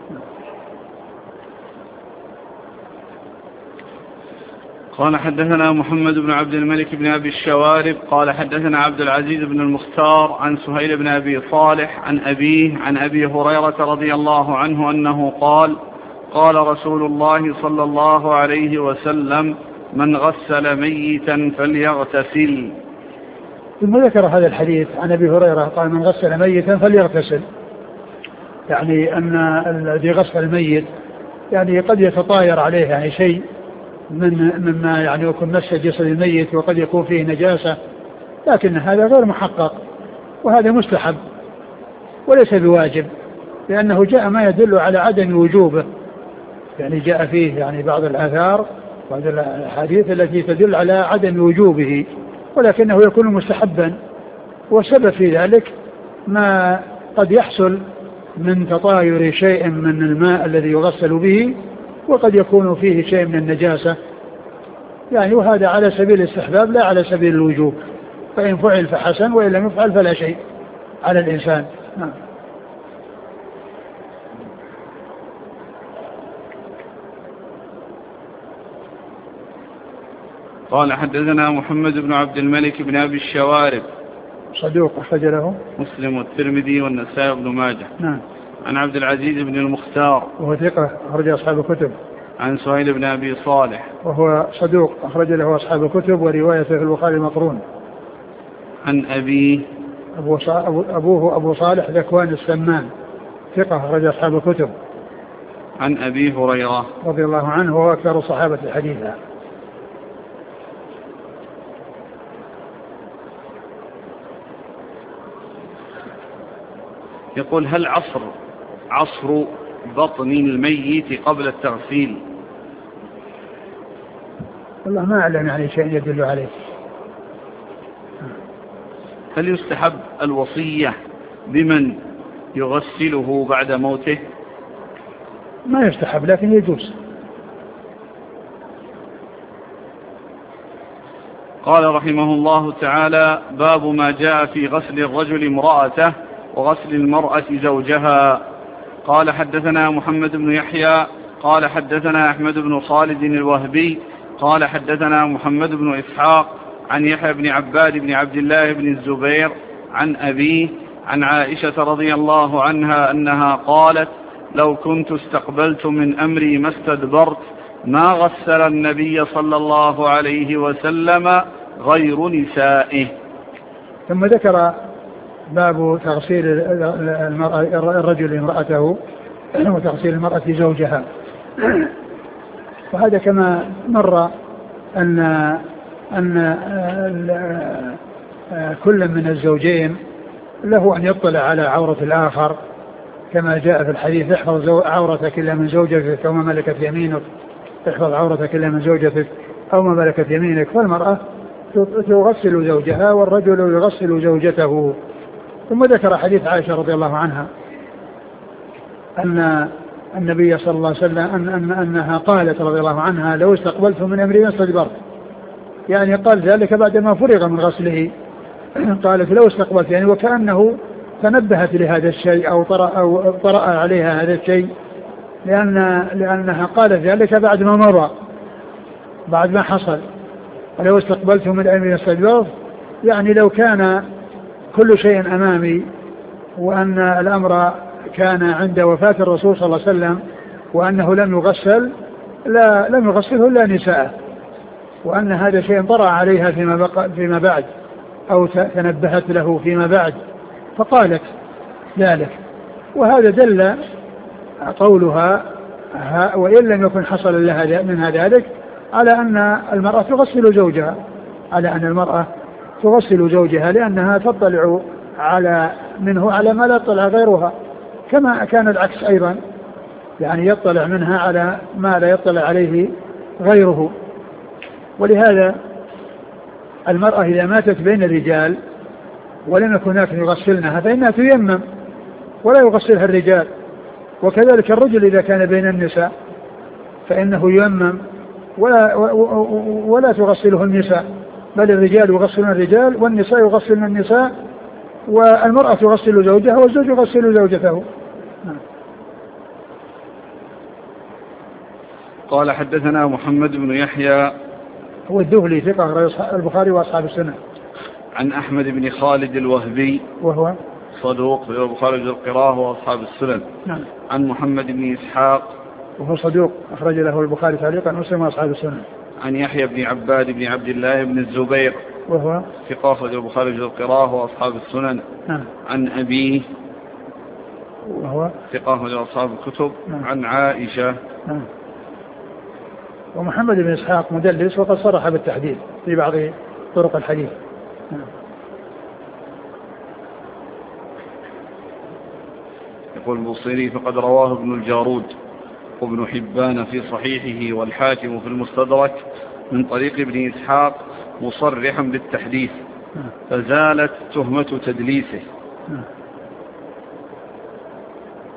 قال حدثنا محمد بن عبد الملك بن أبي الشوارب قال حدثنا عبد العزيز بن المختار عن سهيل بن أبي صالح عن أبيه عن أبي هريرة رضي الله عنه أنه قال قال رسول الله صلى الله عليه وسلم من غسل ميتا فليغتسل. ثم ذكر هذا الحديث عن أبي هريرة قال من غسل ميتا فليغتسل، يعني أن الذي غسل الميت يعني قد يتطاير عليه يعني شيء من مما يعني يكون مس جسد الميت وقد يكون فيه نجاسة، لكن هذا غير محقق وهذا مستحب وليس بواجب، لأنه جاء ما يدل على عدم وجوبه، يعني جاء فيه يعني بعض الآثار بعض الحديث التي تدل على عدم وجوبه، ولكنه يكون مستحبا، والسبب في ذلك ما قد يحصل من تطاير شيء من الماء الذي يغسل به، وقد يكون فيه شيء من النجاسة يعني، وهذا على سبيل الاستحباب لا على سبيل الوجوب، فإن فعل فحسن وإن لم يفعل فلا شيء على الإنسان. نعم. قال حدثنا محمد بن عبد الملك بن أبي الشوارب صدوق أخرج له مسلم والترمذي والنسائي وابن ماجه. نعم. عن عبد العزيز بن المختار وهو ثقة أخرج أصحاب الكتب. عن سهيل بن أبي صالح وهو صدوق أخرج له أصحاب الكتب وروايته في البخاري مقرون. عن أبيه أبو صا... أبوه أبو صالح ذكوان السمان ثقة أخرج أصحاب الكتب. عن أبي هريرة رضي الله عنه وهو أكثر الصحابة حديثا. يقول هل عصر عصر بطن الميت قبل التغسيل؟ والله ما أعلم يعني شيء يدل عليه. هل يستحب الوصية بمن يغسله بعد موته؟ ما يستحب لكن يجوز. قال رحمه الله تعالى باب ما جاء في غسل الرجل امرأته وغسل المرأة زوجها. قال حدثنا محمد بن يحيى قال حدثنا أحمد بن خالد الوهبي قال حدثنا محمد بن إسحاق عن يحيى بن عباد بن عبد الله بن الزبير عن أبيه عن عائشة رضي الله عنها أنها قالت لو كنت استقبلت من أمري ما استدبرت ما غسل النبي صلى الله عليه وسلم غير نسائه. ثم ذكر باب تغسيل المرأة الرجل امرأته وتغسيل المرأة زوجها. وهذا كما مر أن أن كل من الزوجين له أن يطلع على عورة الآخر كما جاء في الحديث احفظ عورتك إلا من زوجتك أو ما ملكت يمينك، احفظ عورتك إلا من زوجتك أو ما ملكت يمينك. فالمرأة تغسل زوجها والرجل يغسل زوجته. ثم ذكر حديث عائشة رضي الله عنها أن النبي صلى الله عليه وسلم أن أن أنها قالت رضي الله عنها لو استقبلت من أمري ما استدبرت، يعني قال ذلك بعدما فرغ من غسله. قالت لو استقبلت يعني وكأنه تنبهت لهذا الشيء أو طرأ, أو طرأ عليها هذا الشيء، لأن لأنها قالت ذلك بعد ما مضى بعد ما حصل. ولو استقبلت من أمري ما استدبرت يعني لو كان كل شيء أمامي وأن الأمر كان عند وفاة الرسول صلى الله عليه وسلم وأنه لم يغسل لا لم يغسله إلا نساء، وأن هذا شيء طرأ عليها فيما, بقى فيما بعد أو تنبهت له فيما بعد فقالت ذلك. وهذا دل قولها وإن لم يكن حصل لها منها ذلك على أن المرأة تغسل زوجها على أن المرأة تغسل زوجها لأنها تطلع على منه على ما لا يطلع غيرها، كما كان العكس أيضا يعني يطلع منها على ما لا يطلع عليه غيره. ولهذا المرأة إذا ماتت بين الرجال ولم يكن هناك يغسلنها فإنها تيمم ولا يغسلها الرجال، وكذلك الرجل إذا كان بين النساء فإنه ييمم ولا, ولا تغسله النساء، بل الرجال يغسلون الرجال والنساء يغسلن النساء، والمرأة تغسل زوجها والزوج يغسل زوجته. قال حدثنا محمد بن يحيى هو الذهلي ثقة البخاري وأصحاب السنة. عن أحمد بن خالد الوهبي وهو صدوق في البخاري القراءة وأصحاب السنن. نعم. عن محمد بن إسحاق وهو صدوق أخرج له البخاري تعليقا ومسلم وأصحاب السنن. عن يحيى بن عباد بن عبد الله بن الزبير وهو ثقة أخرج البخاري القراءة وأصحاب السنن. نعم. عن أبيه وهو ثقة أخرج أصحاب الكتب. نعم. عن عائشة. نعم. ومحمد بن إسحاق مدلس وقد صرح بالتحديد في بعض طرق الحديث. نعم. يقول البصيري فقد رواه ابن الجارود وابن حبان في صحيحه والحاكم في المستدرك من طريق ابن إسحاق مصرحا بالتحديث فزالت تهمة تدليسه.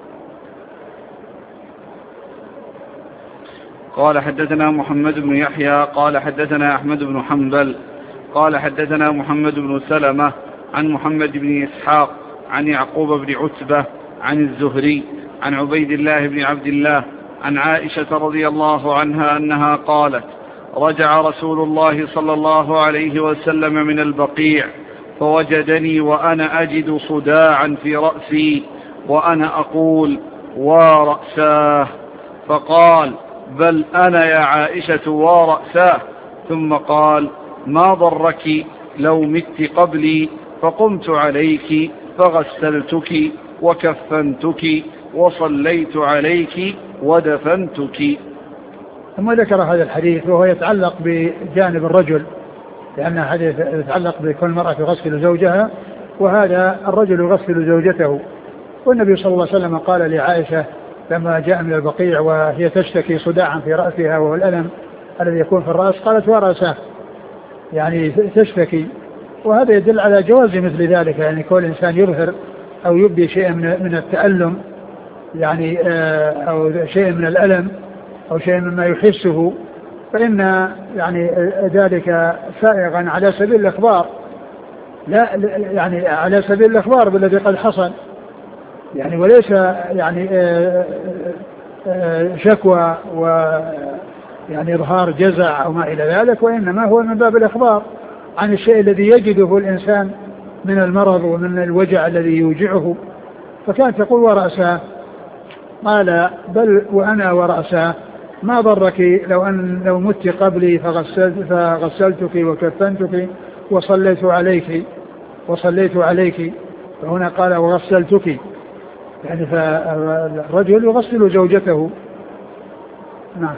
قال حدثنا محمد بن يحيى قال حدثنا أحمد بن حنبل قال حدثنا محمد بن سلمة عن محمد بن إسحاق عن يعقوب بن عتبة عن الزهري عن عبيد الله بن عبد الله عن عائشة رضي الله عنها أنها قالت: رجع رسول الله صلى الله عليه وسلم من البقيع فوجدني وأنا أجد صداعا في رأسي وأنا أقول: ورأساه، فقال: بل أنا يا عائشة ورأساه، ثم قال: ما ضرك لو مت قبلي فقمت عليك فغسلتك وكفنتك وصليت عليك ودفنتك. ثم ذكر هذا الحديث وهو يتعلق بجانب الرجل، لأن حديث يتعلق بكل مرأة تغسل زوجها، وهذا الرجل يغسل زوجته. والنبي صلى الله عليه وسلم قال لعائشة لما جاء من البقيع وهي تشتكي صداعا في رأسها وهو الألم الذي يكون في الرأس، قالت: ورأسه، يعني تشتكي. وهذا يدل على جواز مثل ذلك، يعني كل إنسان يظهر أو يبدي شيئا من التألم، يعني أو شيء من الألم أو شيء مما يحسه، فإن يعني ذلك سائغا على سبيل الإخبار، لا يعني على سبيل الإخبار بالذي قد حصل، يعني وليس يعني شكوى ويعني إظهار جزع أو ما إلى ذلك، وإنما هو من باب الإخبار عن الشيء الذي يجده الإنسان من المرض ومن الوجع الذي يوجعه. فكانت تقول: ورأسه. قال: بل وأنا ورأسه، ما ضرك لو أن لو مت قبلي فغسلت فغسلتك وكفنتك وصليت عليك وصليت عليك فهنا قال: وغسلتك، يعني فالرجل يغسل زوجته. نعم.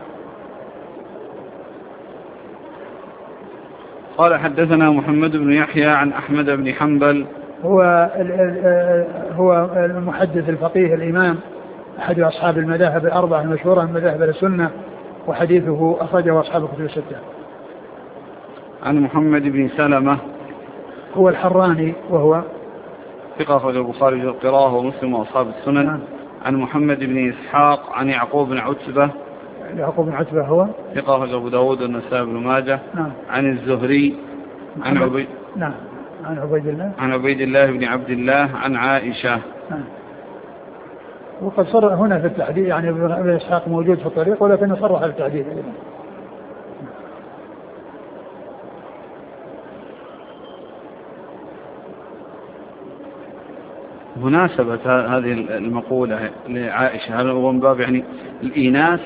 قال حدثنا محمد بن يحيى عن أحمد بن حنبل، هو هو المحدث الفقيه الإمام أحد أصحاب المذاهب الأربعة المشهورة من مذاهب السنة، وحديثه أخرجه أصحاب الكتب الستة. عن محمد بن سلمة هو الحراني وهو ثقة أخرج البخاري في القراءة ومسلم وأصحاب السنن. نعم. عن محمد بن إسحاق عن يعقوب بن عتبة يعقوب بن عتبة هو ثقة أخرج أبو داود والنسائي بن ماجه. نعم. عن الزهري عن عبيد نعم عن عبيد الله عن عبيد الله بن عبد الله عن عائشة. نعم. وقد صرح هنا في التحديد، يعني ابن إسحاق موجود في الطريق ولكن صرح في التحديد. مناسبة هذه المقولة لعائشة هل هو من باب يعني الإيناس؟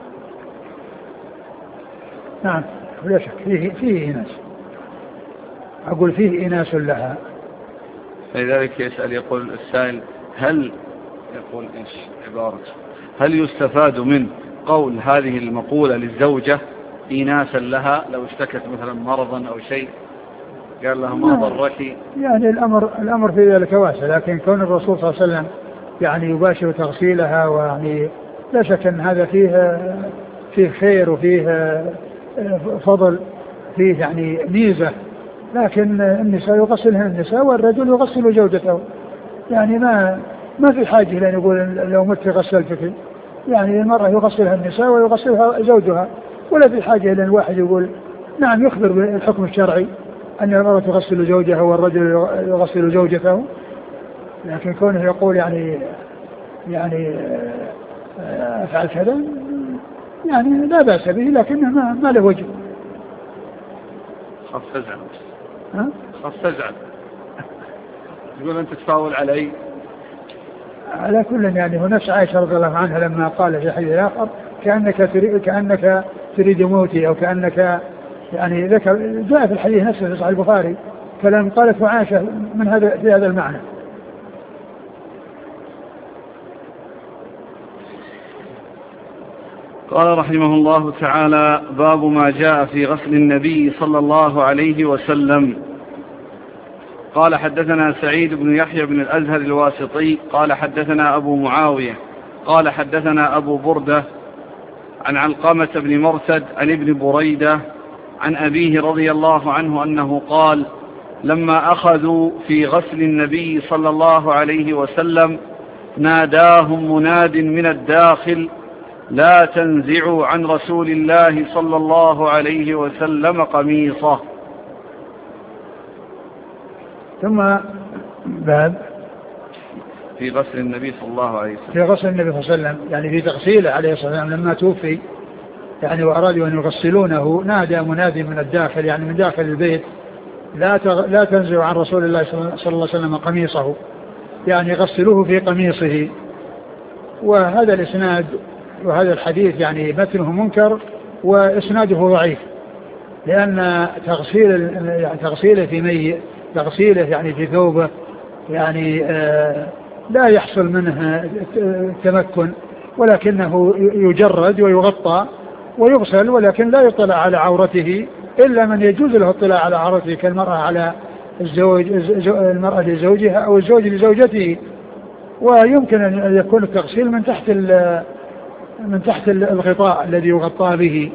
نعم لا شك فيه فيه إيناس، أقول فيه إيناس لها. لذلك يسأل يقول السائل: هل يقول إيش عبارته هل يستفاد من قول هذه المقولة للزوجة إيناسا لها لو اشتكت مثلا مرضا أو شيء قال لها ما ضرك؟ يعني الأمر الأمر في ذلك واسع، لكن كون الرسول صلى الله عليه وسلم يعني يباشر تغسيلها، ويعني لا شك أن هذا فيه فيه خير وفيه فضل، فيه يعني ميزة. لكن النساء يغسلها النساء والرجل يغسل زوجته، يعني ما ما في حاجة لأن يقول لو مت غسلتك، يعني المرأة يغسلها النساء ويغسلها زوجها، ولا في حاجة لأن الواحد يقول نعم يخبر بالحكم الشرعي أن المرأة تغسل زوجها والرجل يغسل زوجته، لكن كونه يقول يعني يعني أفعل كذا يعني لا بأس به، لكنه ما, ما له وجه. خاف تزعل. ها؟ خاف تزعل. تقول أنت تفاول علي. على كل يعني هو نفس عائشة رضي الله عنها لما قال في حديث آخر كأنك تريد كأنك تريد موتي، أو كأنك يعني ذكر جاء في الحديث نفسه في صحيح البخاري كلام قالت عائشة من هذا في هذا المعنى. قال رحمه الله تعالى: باب ما جاء في غسل النبي صلى الله عليه وسلم. قال حدثنا سعيد بن يحيى بن الأزهر الواسطي قال حدثنا أبو معاوية قال حدثنا أبو بردة عن علقمة بن مرثد عن ابن بريدة عن أبيه رضي الله عنه أنه قال: لما أخذوا في غسل النبي صلى الله عليه وسلم ناداهم مناد من الداخل: لا تنزعوا عن رسول الله صلى الله عليه وسلم قميصه. ثم باب في غسل النبي صلى الله عليه وسلم في غسل النبي صلى الله عليه وسلم، يعني في تغسيله عليه الصلاة والسلام لما توفي، يعني وأرادوا أن يغسلونه نادى منادي من الداخل، يعني من داخل البيت: لا تغ... لا تنزعوا عن رسول الله صلى الله عليه وسلم قميصه، يعني غسلوه في قميصه. وهذا الإسناد وهذا الحديث يعني متنه منكر وإسناده ضعيف، لأن تغسيل يعني تغسيله في مي تغسيله يعني في ثوبه يعني آه لا يحصل منه تمكن، ولكنه يجرد ويغطى ويغسل، ولكن لا يطلع على عورته إلا من يجوز له الاطلاع على عورته، كالمرأة على الزوج المرأة لزوجها أو الزوج لزوجته. ويمكن أن يكون التغسيل من تحت من تحت الغطاء الذي يغطى به،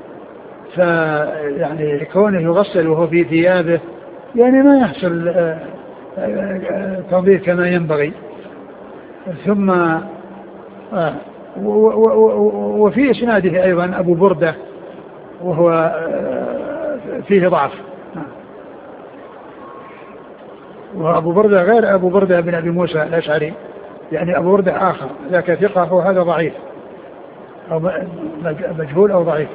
فيعني كونه يغسل وهو في ثيابه يعني ما يحصل تنظيف كما ينبغي. ثم وفي إسناده أيضا أبو بردة وهو فيه ضعف، وأبو بردة غير أبو بردة بن أبي موسى الأشعري، يعني أبو بردة آخر ذاك ثقة وهذا ضعيف أو مجهول أو ضعيف.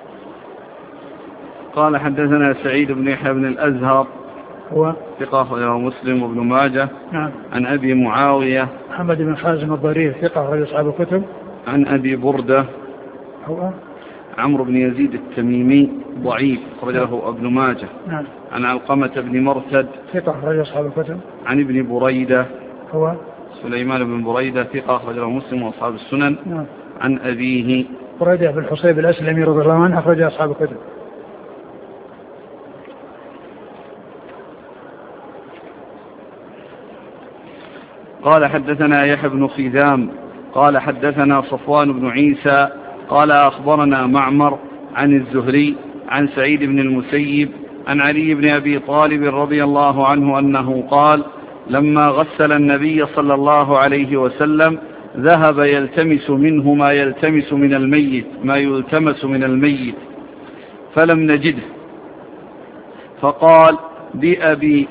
قال حدثنا سعيد بن يحيى بن الأزهر هو ثقة أخرجه مسلم وابن ماجه. نعم. عن أبي معاوية محمد بن خازم الضرير ثقة أخرج أصحاب الكتب. عن أبي بردة هو عمرو بن يزيد التميمي ضعيف أخرجه ابن ماجه. نعم. عن علقمة بن مرثد ثقة أخرج أصحاب الكتب. عن ابن بريدة هو سليمان بن بريدة ثقة أخرجه مسلم وأصحاب السنن. نعم. عن أبيه بريدة بن الحصيب الأسلمي رضي الله عنه أخرج أصحاب الكتب. قال حدثنا يحيى بن خزام قال حدثنا صفوان بن عيسى قال أخبرنا معمر عن الزهري عن سعيد بن المسيب عن علي بن أبي طالب رضي الله عنه أنه قال: لما غسل النبي صلى الله عليه وسلم ذهب يلتمس منه ما يلتمس من الميت ما يلتمس من الميت فلم نجده، فقال: بأبي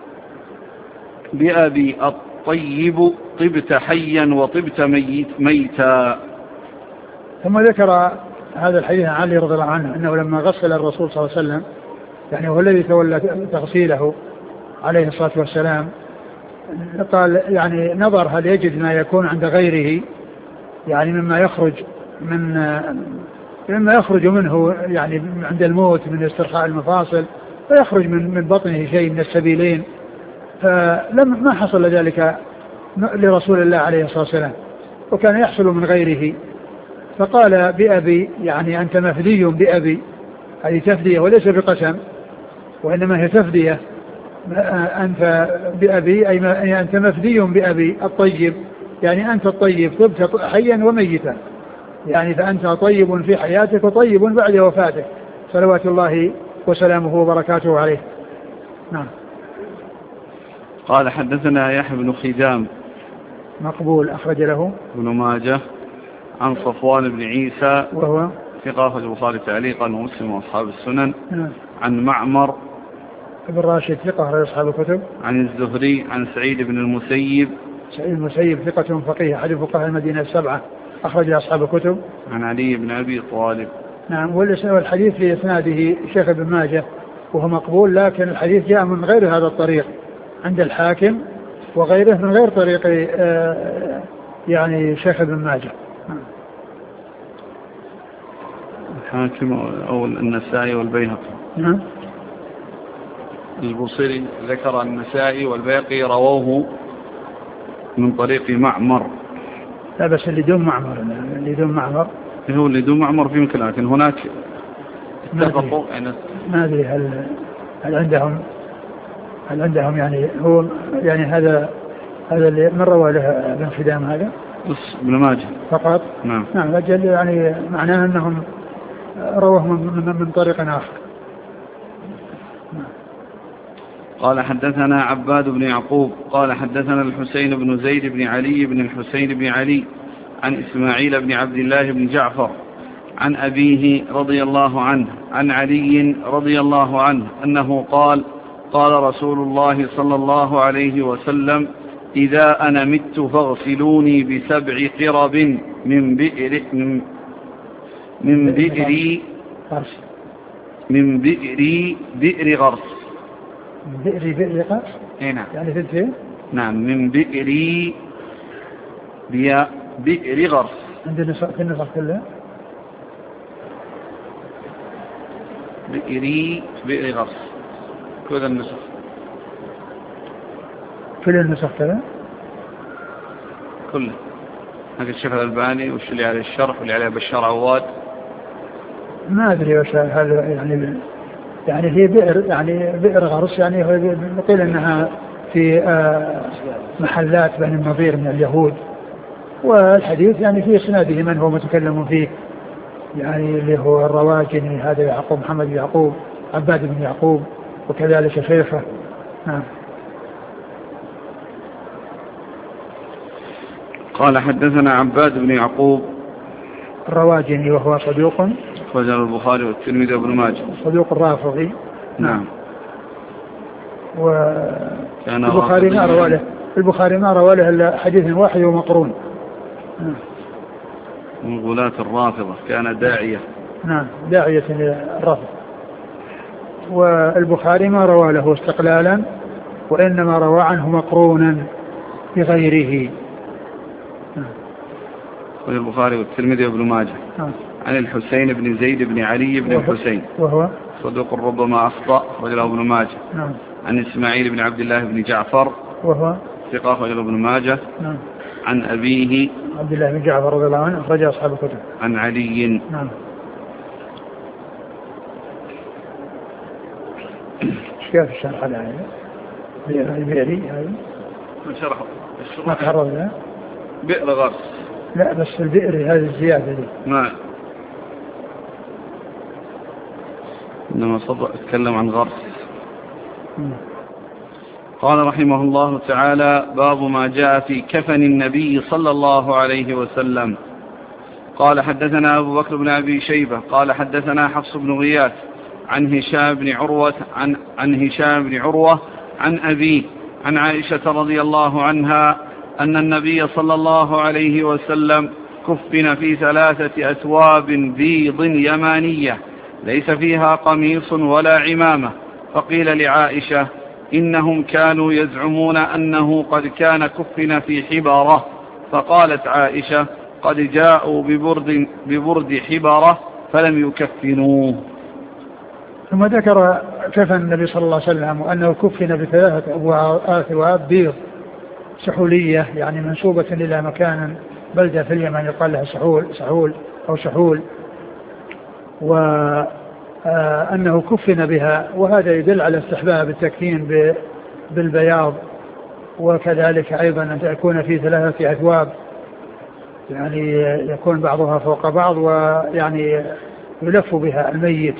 بأبي الطيب طبت حيا وطبت ميت ميتا. ثم ذكر هذا الحديث عن علي رضي الله عنه أنه لما غسل الرسول صلى الله عليه وسلم، يعني هو الذي تولى تغسيله عليه الصلاة والسلام، قال يعني نظر هل يجد ما يكون عند غيره، يعني مما يخرج من مما يخرج منه يعني عند الموت من استرخاء المفاصل، فيخرج من من بطنه شيء من السبيلين، فلم ما حصل ذلك لرسول الله عليه الصلاة والسلام، وكان يحصل من غيره. فقال: بأبي، يعني أنت مفدي بأبي، هذه تفدية وليس بقسم، وإنما هي تفدية. أنت بأبي أي أنت مفدي بأبي الطيب، يعني أنت الطيب طبت حيا وميتا، يعني فأنت طيب في حياتك وطيب بعد وفاتك، صلوات الله وسلامه وبركاته عليه. نعم. قال حدثنا يحيى بن خزام مقبول أخرج له ابن ماجه. عن صفوان بن عيسى وهو ثقة أخرج البخاري تعليقا ومسلم وأصحاب السنن. نعم. عن معمر ابن راشد ثقة أخرج أصحاب الكتب. عن الزهري عن سعيد بن المسيب سعيد المسيب ثقة فقيه أحد فقهاء المدينة السبعة أخرج أصحاب الكتب. عن علي بن أبي طالب. نعم. والحديث في إسناده شيخ ابن ماجه وهو مقبول، لكن الحديث جاء من غير هذا الطريق عند الحاكم وغيره من غير طريق يعني شيخ ابن ماجه. الحاكم أو النسائي والبيهقي. نعم. البصيري ذكر النسائي والبيهقي رووه من طريق معمر. لا بس اللي دون معمر اللي دون معمر هو اللي دون معمر في مكان، لكن هناك اتفقوا. ما أدري هل هل عندهم هل عندهم يعني هو يعني هذا هذا اللي من روى له ابن خدام هذا بس ابن ماجه فقط. نعم. نعم. أجل يعني معناه أنهم رواه من, من, من طريق آخر. قال حدثنا عباد بن يعقوب قال حدثنا الحسين بن زيد بن علي بن الحسين بن علي عن إسماعيل بن عبد الله بن جعفر عن أبيه رضي الله عنه عن علي رضي الله عنه أنه قال قال رسول الله صلى الله عليه وسلم إذا أنا مت فاغسلوني بسبع قرب من بئر من بئر من بئر بئر غرس. بئر بئر غرس نعم يعني ثنتين. نعم من بئر بئر غرس. عندنا في النسخ كلها بئر بئر غرس كل النسخ كل النسخ كلها كله. هذا الشيخ الألباني وش اللي عليه الشرح واللي عليه بشار عواد ما أدري وش هذا يعني. يعني هي بئر يعني بئر غرس يعني نقول أنها في محلات بني النضير من اليهود. والحديث يعني في إسناده من هو متكلم فيه يعني اللي هو الرواجني هذا يعقوب محمد بن يعقوب عباد بن يعقوب وكذلك شيخه. نعم. قال حدثنا عباد بن يعقوب الرواجني وهو صدوق أخرجه البخاري والترمذي وابن ماجه. صدوق الرافضي. نعم. والبخاري ما روى له البخاري ما روى له إلا حديث واحد ومقرون. نعم. من غلاة الرافضة كان داعية. نعم داعية للرافضة. والبخاري ما روى له استقلالا وإنما روى عنه مقرونا بغيره. نعم. البخاري والترمذي وابن ماجه. نعم. عن الحسين بن زيد بن علي بن الحسين وهو صدوق ربما أخطأ رجله ابن ماجه. نعم. عن إسماعيل بن عبد الله بن جعفر وهو ثقة رجله ابن ماجه. نعم. عن أبيه عبد الله بن جعفر رضي الله عنه أخرج أصحاب الكتب. عن علي. نعم. كيف الشرح هذا؟ البئري هذا من شرحه ما تعرض له بئر غرس. لا بس البئر هذه الزيادة دي. نعم. إنما صدق اتكلم عن غرس. م. قال رحمه الله تعالى باب ما جاء في كفن النبي صلى الله عليه وسلم. قال حدثنا أبو بكر بن أبي شيبة قال حدثنا حفص بن غياث عن هشام بن عروة عن, عن هشام بن عروة عن أبيه عن عائشة رضي الله عنها أن النبي صلى الله عليه وسلم كفن في ثلاثة أثواب بيض يمانية ليس فيها قميص ولا عمامة. فقيل لعائشة إنهم كانوا يزعمون أنه قد كان كفن في حبارة. فقالت عائشة قد جاءوا ببرد, ببرد حبارة فلم يكفنوه. ثم ذكر كفن النبي صلى الله عليه وسلم وأنه كفن بثلاثة أثواب بيض سحولية يعني منسوبة إلى مكان بلدة في اليمن يقال لها سحول, سحول أو سحول وأنه كفن بها. وهذا يدل على استحباب التكفين بالبياض وكذلك أيضا أن تكون في ثلاثة أثواب يعني يكون بعضها فوق بعض ويعني يلف بها الميت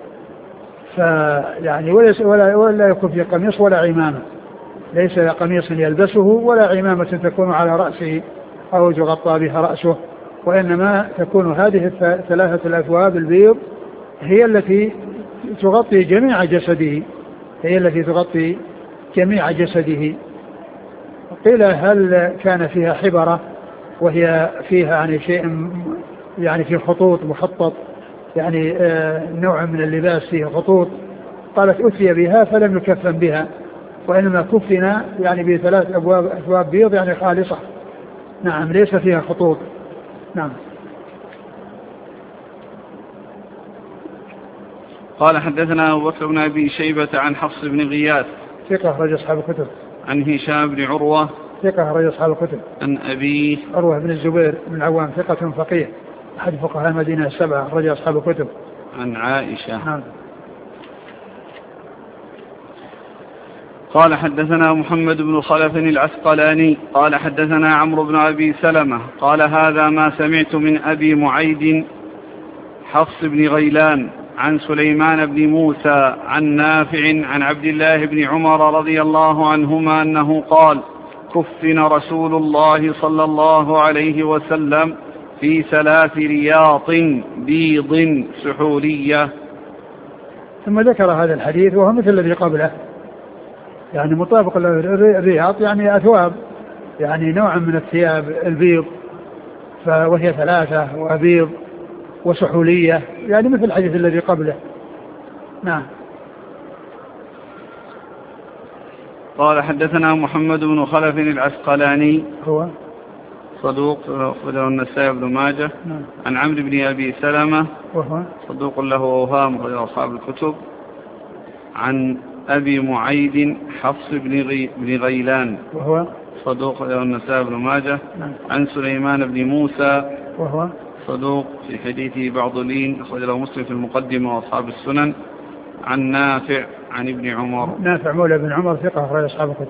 فيعني ولا, ولا يكون في قميص ولا عمامة ليس قميص يلبسه ولا عمامة تكون على رأسه أو تغطى بها رأسه وإنما تكون هذه الثلاثة الأثواب البيض هي التي تغطي جميع جسده هي التي تغطي جميع جسده. قيل هل كان فيها حبرة وهي فيها يعني شيء يعني في خطوط مخطط يعني آه نوع من اللباس فيه خطوط. قالت أتي بها فلم يكفن بها وإنما كفنا يعني بثلاث أبواب أثواب بيض يعني خالصة. نعم ليس فيها خطوط. نعم. قال حدثنا أبو بكر بن أبي شيبة عن حفص بن غياث ثقة أخرج أصحاب الكتب. عن هشام بن عروة ثقة أخرج أصحاب الكتب. عن أبيه عروة بن الزبير بن العوام ثقة فقيه أحد فقهاء المدينة السبعة أخرج أصحاب الكتب. عن عائشة. نعم. قال حدثنا محمد بن خلف العسقلاني قال حدثنا عمرو بن أبي سلمة قال هذا ما سمعت من أبي معيد حفص بن غيلان عن سليمان بن موسى عن نافع عن عبد الله بن عمر رضي الله عنهما أنه قال كفن رسول الله صلى الله عليه وسلم في ثلاث رياط بيض سحولية. ثم ذكر هذا الحديث وهو مثل الذي قبله، يعني مطابق الرياط يعني أثواب، يعني نوع من الثياب البيض، وهي ثلاثة وأبيض وسحولية، يعني مثل الحديث الذي قبله. نعم. قال حدثنا محمد بن خلف العسقلاني هو صدوق أخرجه النسائي بن ماجه. نعم. عن عمرو بن أبي سلمة وهو صدوق له أوهام أخرجه أصحاب الكتب. عن أبي معيد حفص بن غيلان وهو صدوق له النسائي بن ماجه. نعم. عن سليمان بن موسى وهو صدوق في حديثه بعض لين أخرجه مسلم في المقدمة وأصحاب السنن. عن نافع عن ابن عمر. نافع مولى بن عمر ثقة أخرج أصحاب الكتب.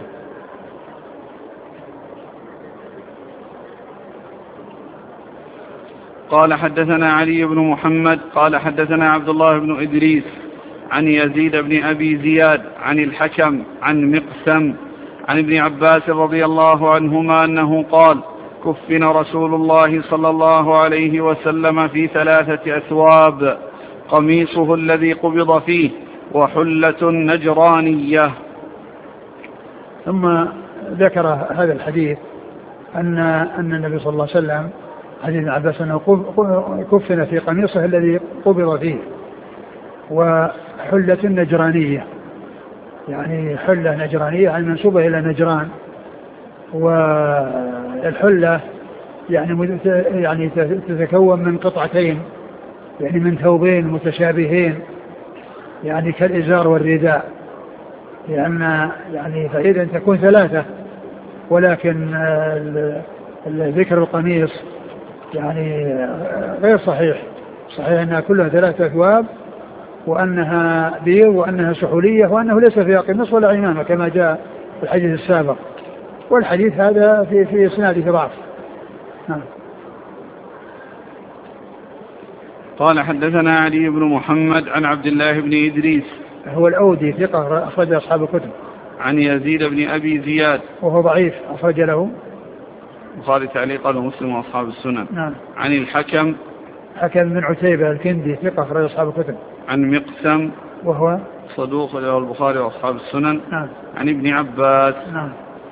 قال حدثنا علي بن محمد قال حدثنا عبد الله بن إدريس عن يزيد بن أبي زياد عن الحكم عن مقسم عن ابن عباس رضي الله عنهما أنه قال كفن رسول الله صلى الله عليه وسلم في ثلاثة أثواب قميصه الذي قبض فيه وحلة نجرانية. ثم ذكر هذا الحديث أن أن النبي صلى الله عليه وسلم حديث ابن عباس أنه كفن في قميصه الذي قبض فيه وحلة نجرانية، يعني حلة نجرانية يعني منسوبة إلى نجران. والحلة يعني يعني تتكون من قطعتين، يعني من ثوبين متشابهين، يعني كالإزار والرداء، لأن يعني فإذا تكون ثلاثة، ولكن ذكر القميص يعني غير صحيح. صحيح أنها كلها ثلاثة أثواب وأنها بيض وأنها سحولية وأنه ليس فيها قميص ولا عمامة كما جاء في الحديث السابق، والحديث هذا في في إسناده ضعف. نعم. قال حدثنا علي بن محمد عن عبد الله بن إدريس هو الأودي ثقة أخرج أصحاب الكتب. عن يزيد بن أبي زياد وهو ضعيف أخرج له البخاري تعليقا ومسلم وأصحاب السنن. نعم. عن الحكم حكم بن عتيبة الكندي ثقة أخرج أصحاب الكتب. عن مقسم وهو صدوق له البخاري وأصحاب السنن. نعم. عن ابن عباس. نعم.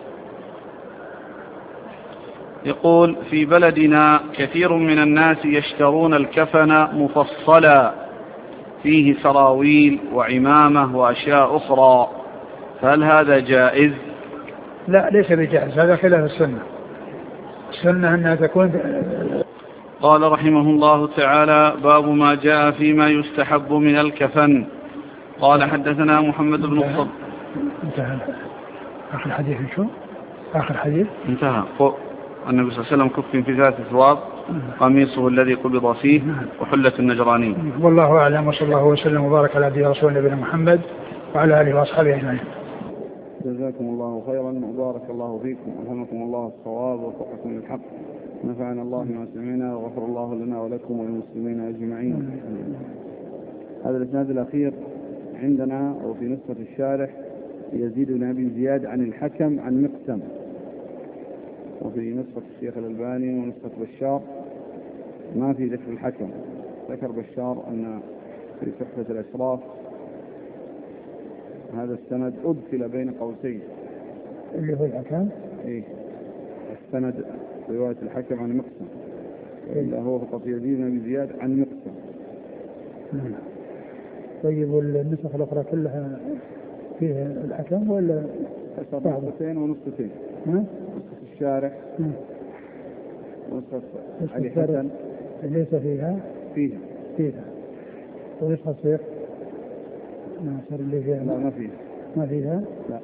يقول في بلدنا كثير من الناس يشترون الكفن مفصلا فيه سراويل وعمامة وأشياء أخرى، فهل هذا جائز؟ لا ليس بجائز، هذا خلاف السنة. السنة أنها تكون. قال رحمه الله تعالى باب ما جاء فيما يستحب من الكفن. قال حدثنا محمد بن الصبر. انتهى آخر حديث شو؟ آخر حديث انتهى فوق النبي صلى الله عليه وسلم كفن في ذات ثواب قميصه الذي قبض فيه وحلة النجراني. والله أعلم، وصلى الله وسلم وبارك على عبده ورسوله نبينا محمد وعلى آله وأصحابه أجمعين. جزاكم الله خيرا وبارك الله فيكم وألهمكم الله الصواب ووفقكم للحق، نفعنا الله بما سمعنا وغفر الله لنا ولكم وللمسلمين أجمعين. هذا الإسناد الأخير عندنا أو في نسخة الشارح يزيد بن أبي زياد عن الحكم عن مقسم، وفي نسخة الشيخ الألباني ونسخة بشار ما في ذكر الحكم. ذكر بشار أن في تحفة الأشراف هذا السند أدخل بين قوسين اللي هو الحكم. إيه السند رواية الحكم عن مقسم، إلا هو فقط يزيد بن أبي زياد عن مقسم. طيب والنسخ الأخرى كلها فيها الحكم ولا نسختين ونسختين؟ نسخة الشارح ونسخة علي حسن ليس فيها فيها فيها ونسخة الشيخ ناصر اللي فيها لا ما فيها ما فيها لا.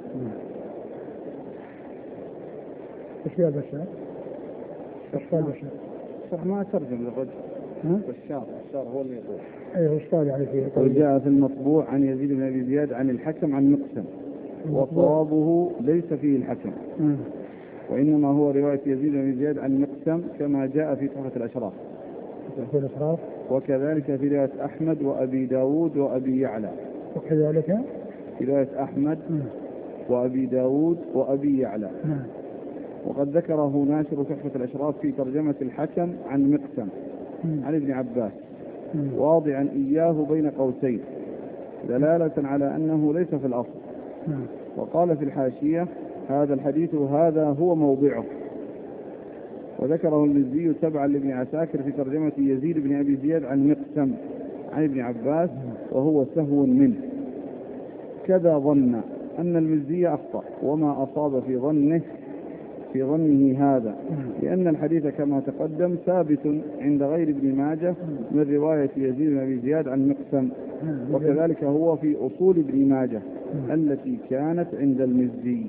ايش يا بشار؟ ايش قال بشار؟ صح ما ترجم للرجل. بشار بشار هو اللي يقول. ايوه ايش قال يعني فيه؟ وجاء في المطبوع عن يزيد بن ابي زياد عن الحكم عن مقسم، وصوابه ليس فيه الحكم م. وانما هو روايه يزيد بن ابي زياد عن مقسم كما جاء في تحفة الاشراف. تحفة الاشراف وكذلك في روايه احمد وابي داود وابي يعلى. وكذلك في روايه احمد م. وابي داود وابي يعلى. م. وقد ذكره ناشر تحفة الأشراف في ترجمة الحكم عن مقسم عن ابن عباس واضعا إياه بين قوسين دلالة على أنه ليس في الأصل. وقال في الحاشية هذا الحديث هذا هو موضعه. وذكره المزي تبعا لابن عساكر في ترجمة يزيد بن أبي زياد عن مقسم عن ابن عباس وهو سهو منه. كذا ظن أن المزي أخطأ وما أصاب في ظنه في ظنه هذا، لأن الحديث كما تقدم ثابت عند غير ابن ماجه من رواية يزيد بن أبي زياد عن مقسم، وكذلك هو في أصول ابن ماجه التي كانت عند المزي.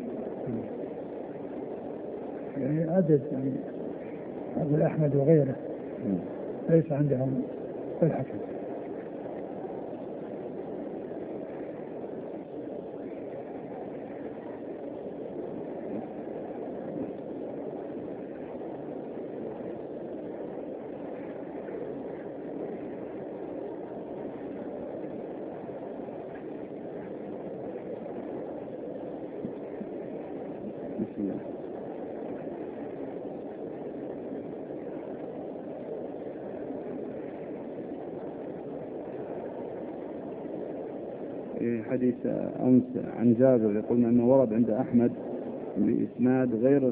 يعني عدد يعني أبو أحمد وغيره ليس عندهم الحكم. حديث أمس عن جابر يقولون أنه ورد عند أحمد بإسناد غير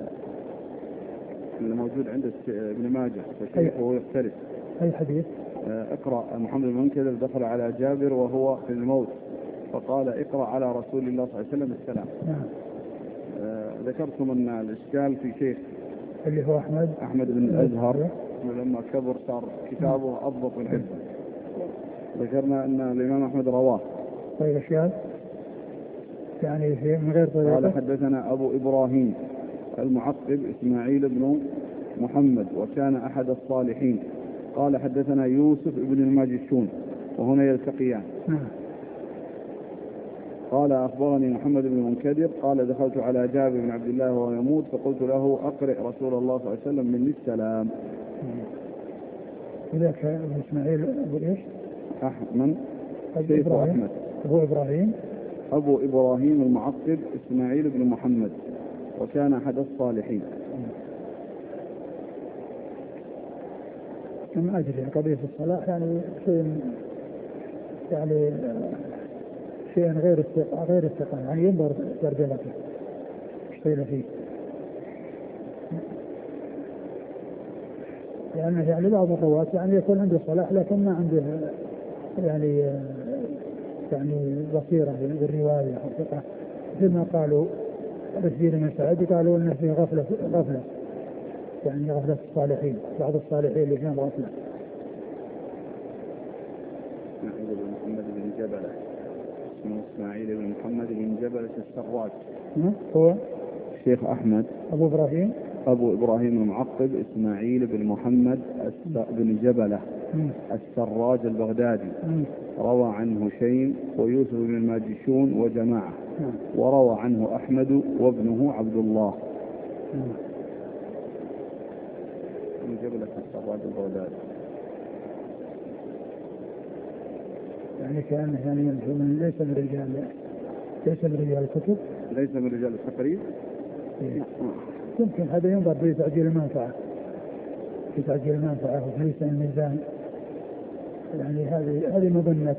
الموجود عند ابن ماجه فشيخه يختلف. أي حديث؟ اقرأ محمد بن منكدر دخل على جابر وهو في الموت فقال اقرأ على رسول الله صلى الله عليه وسلم السلام. نعم. آه ذكرتم أن الإشكال في شيخ اللي هو أحمد أحمد بن الأزهر ولما كبر صار كتابه أضبط من حفظه. ذكرنا أن الإمام أحمد رواه. طيب أشياء يعني من غير طريقة. قال حدثنا أبو إبراهيم المعقب إسماعيل بن محمد وكان أحد الصالحين. قال حدثنا يوسف بن الماجشون وهنا يلتقيان. قال أخبرني محمد بن منكدر قال دخلت على جابر بن عبد الله وهو يموت فقلت له أقرئ رسول الله صلى الله عليه وسلم مني السلام. ذاك إسماعيل أبو إيش؟ أحمد أبو إبراهيم. أبو إبراهيم أبو إبراهيم المعقب إسماعيل بن محمد وكان أحد الصالحين. ما أدري قضية الصلاح يعني شيء يعني شيء غير الثقة غير الثقة يعني ينظر ترجمته ايش قيل فيه، لأنه يعني بعض الرواة يعني يكون عنده صلاح لكن ما عنده يعني يعني بصيرة بالرواية أو ثقة، مثل ما قالوا رشيد بن سعد قالوا إنه في غفلة غفلة يعني غفلة الصالحين، بعض الصالحين اللي فيهم غفلة. إسماعيل بن محمد بن جبلة اسمه إسماعيل بن محمد بن جبلة السراج. هو الشيخ أحمد أبو إبراهيم أبو إبراهيم المعقب إسماعيل بن محمد بن جبلة السراج البغدادي. م. روى عنه هشيم ويوسف بن الماجشون وجماعة. م. وروى عنه أحمد وابنه عبد الله. من جبلة السراج البغدادي يعني كان يعني من ليس من رجال ليس من رجال الكتب ليس من رجال التقريب. إيه. يمكن هذا ينظر في تعجيل المنفعة في تعجيل المنفعة وفي لسان الميزان، يعني هذه هذه مظنة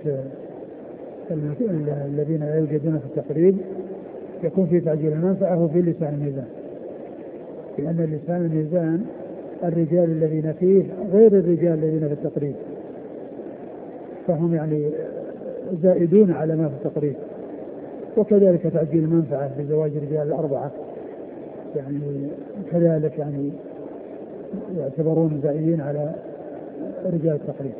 الذين يوجدون في التقريب يكون في تعجيل المنفعة وفي لسان الميزان، لأن لسان الميزان الرجال الذين فيه غير الرجال الذين في التقريب، فهم يعني زائدون على ما في التقريب. وكذلك تعجيل المنفعة في زواج الرجال الأربعة يعني كذلك يعني يعتبرون زائدين على رجال التقريب.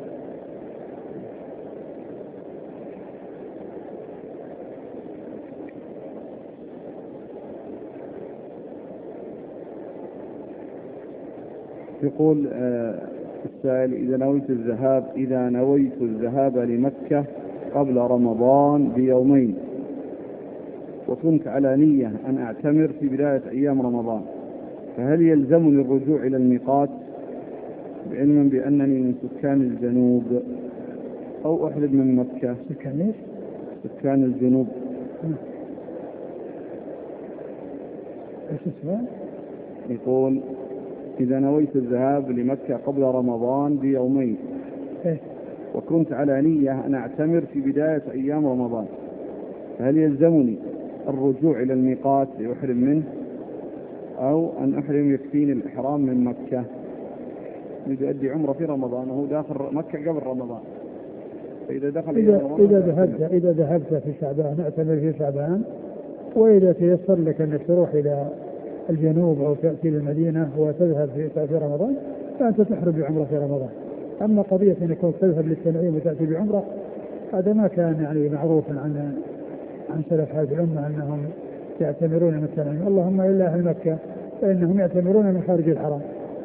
يقول السائل إذا نويت الذهاب إذا نويت الذهاب لمكة قبل رمضان بيومين وكنت على نية أن أعتمر في بداية أيام رمضان، فهل يلزمني الرجوع إلى الميقات بعلما بأنني من سكان الجنوب أو أحلب من مكة؟ سكان إيش؟ سكان الجنوب. إيش اسمه؟ يقول إذا نويت الذهاب لمكة قبل رمضان بيومين إيه؟ وكنت على نية أن أعتمر في بداية أيام رمضان، فهل يلزمني الرجوع إلى الميقات لأحرم منه أو أن أحرم يكفيني الإحرام من مكة؟ يؤدي عمره في رمضان وهو داخل مكة قبل رمضان، فإذا دخل إذا, إذا ذهبت إذا ذهبت في شعبان اعتمر في شعبان، وإذا تيسر لك أنك تروح إلى الجنوب أو تأتي للمدينة وتذهب في في رمضان فأنت تحرم بعمرة في رمضان. أما قضية أنك تذهب للتنعيم وتأتي بعمرة هذا ما كان يعني معروفا عن عن سلف هذه الأمة أنهم يعتمرون من التنعيم، اللهم إلا أهل مكة فإنهم يعتمرون من خارج الحرم.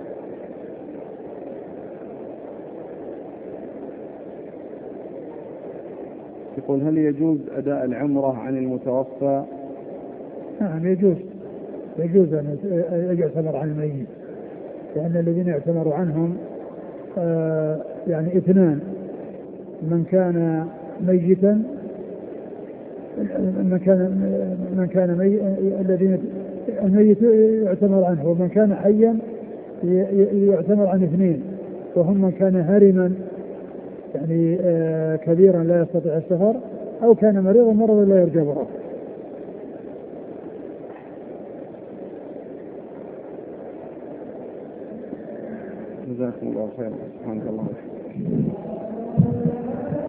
يقول هل يجوز أداء العمرة عن المتوفى؟ نعم يجوز، يجوز أن يعتمر عن الميت، لأن الذين يعتمر عنهم آه يعني اثنان، من كان ميتا من كان من كان مي الذين الميت يعتمر عنه، ومن كان حيا يعتمر عن اثنين، وهم من كان هرما يعني آه كبيرا لا يستطيع السفر، أو كان مريضا مرضا لا يرجى برؤه. جزاكم الله خيرا. سبحانك اللهم وبحمدك.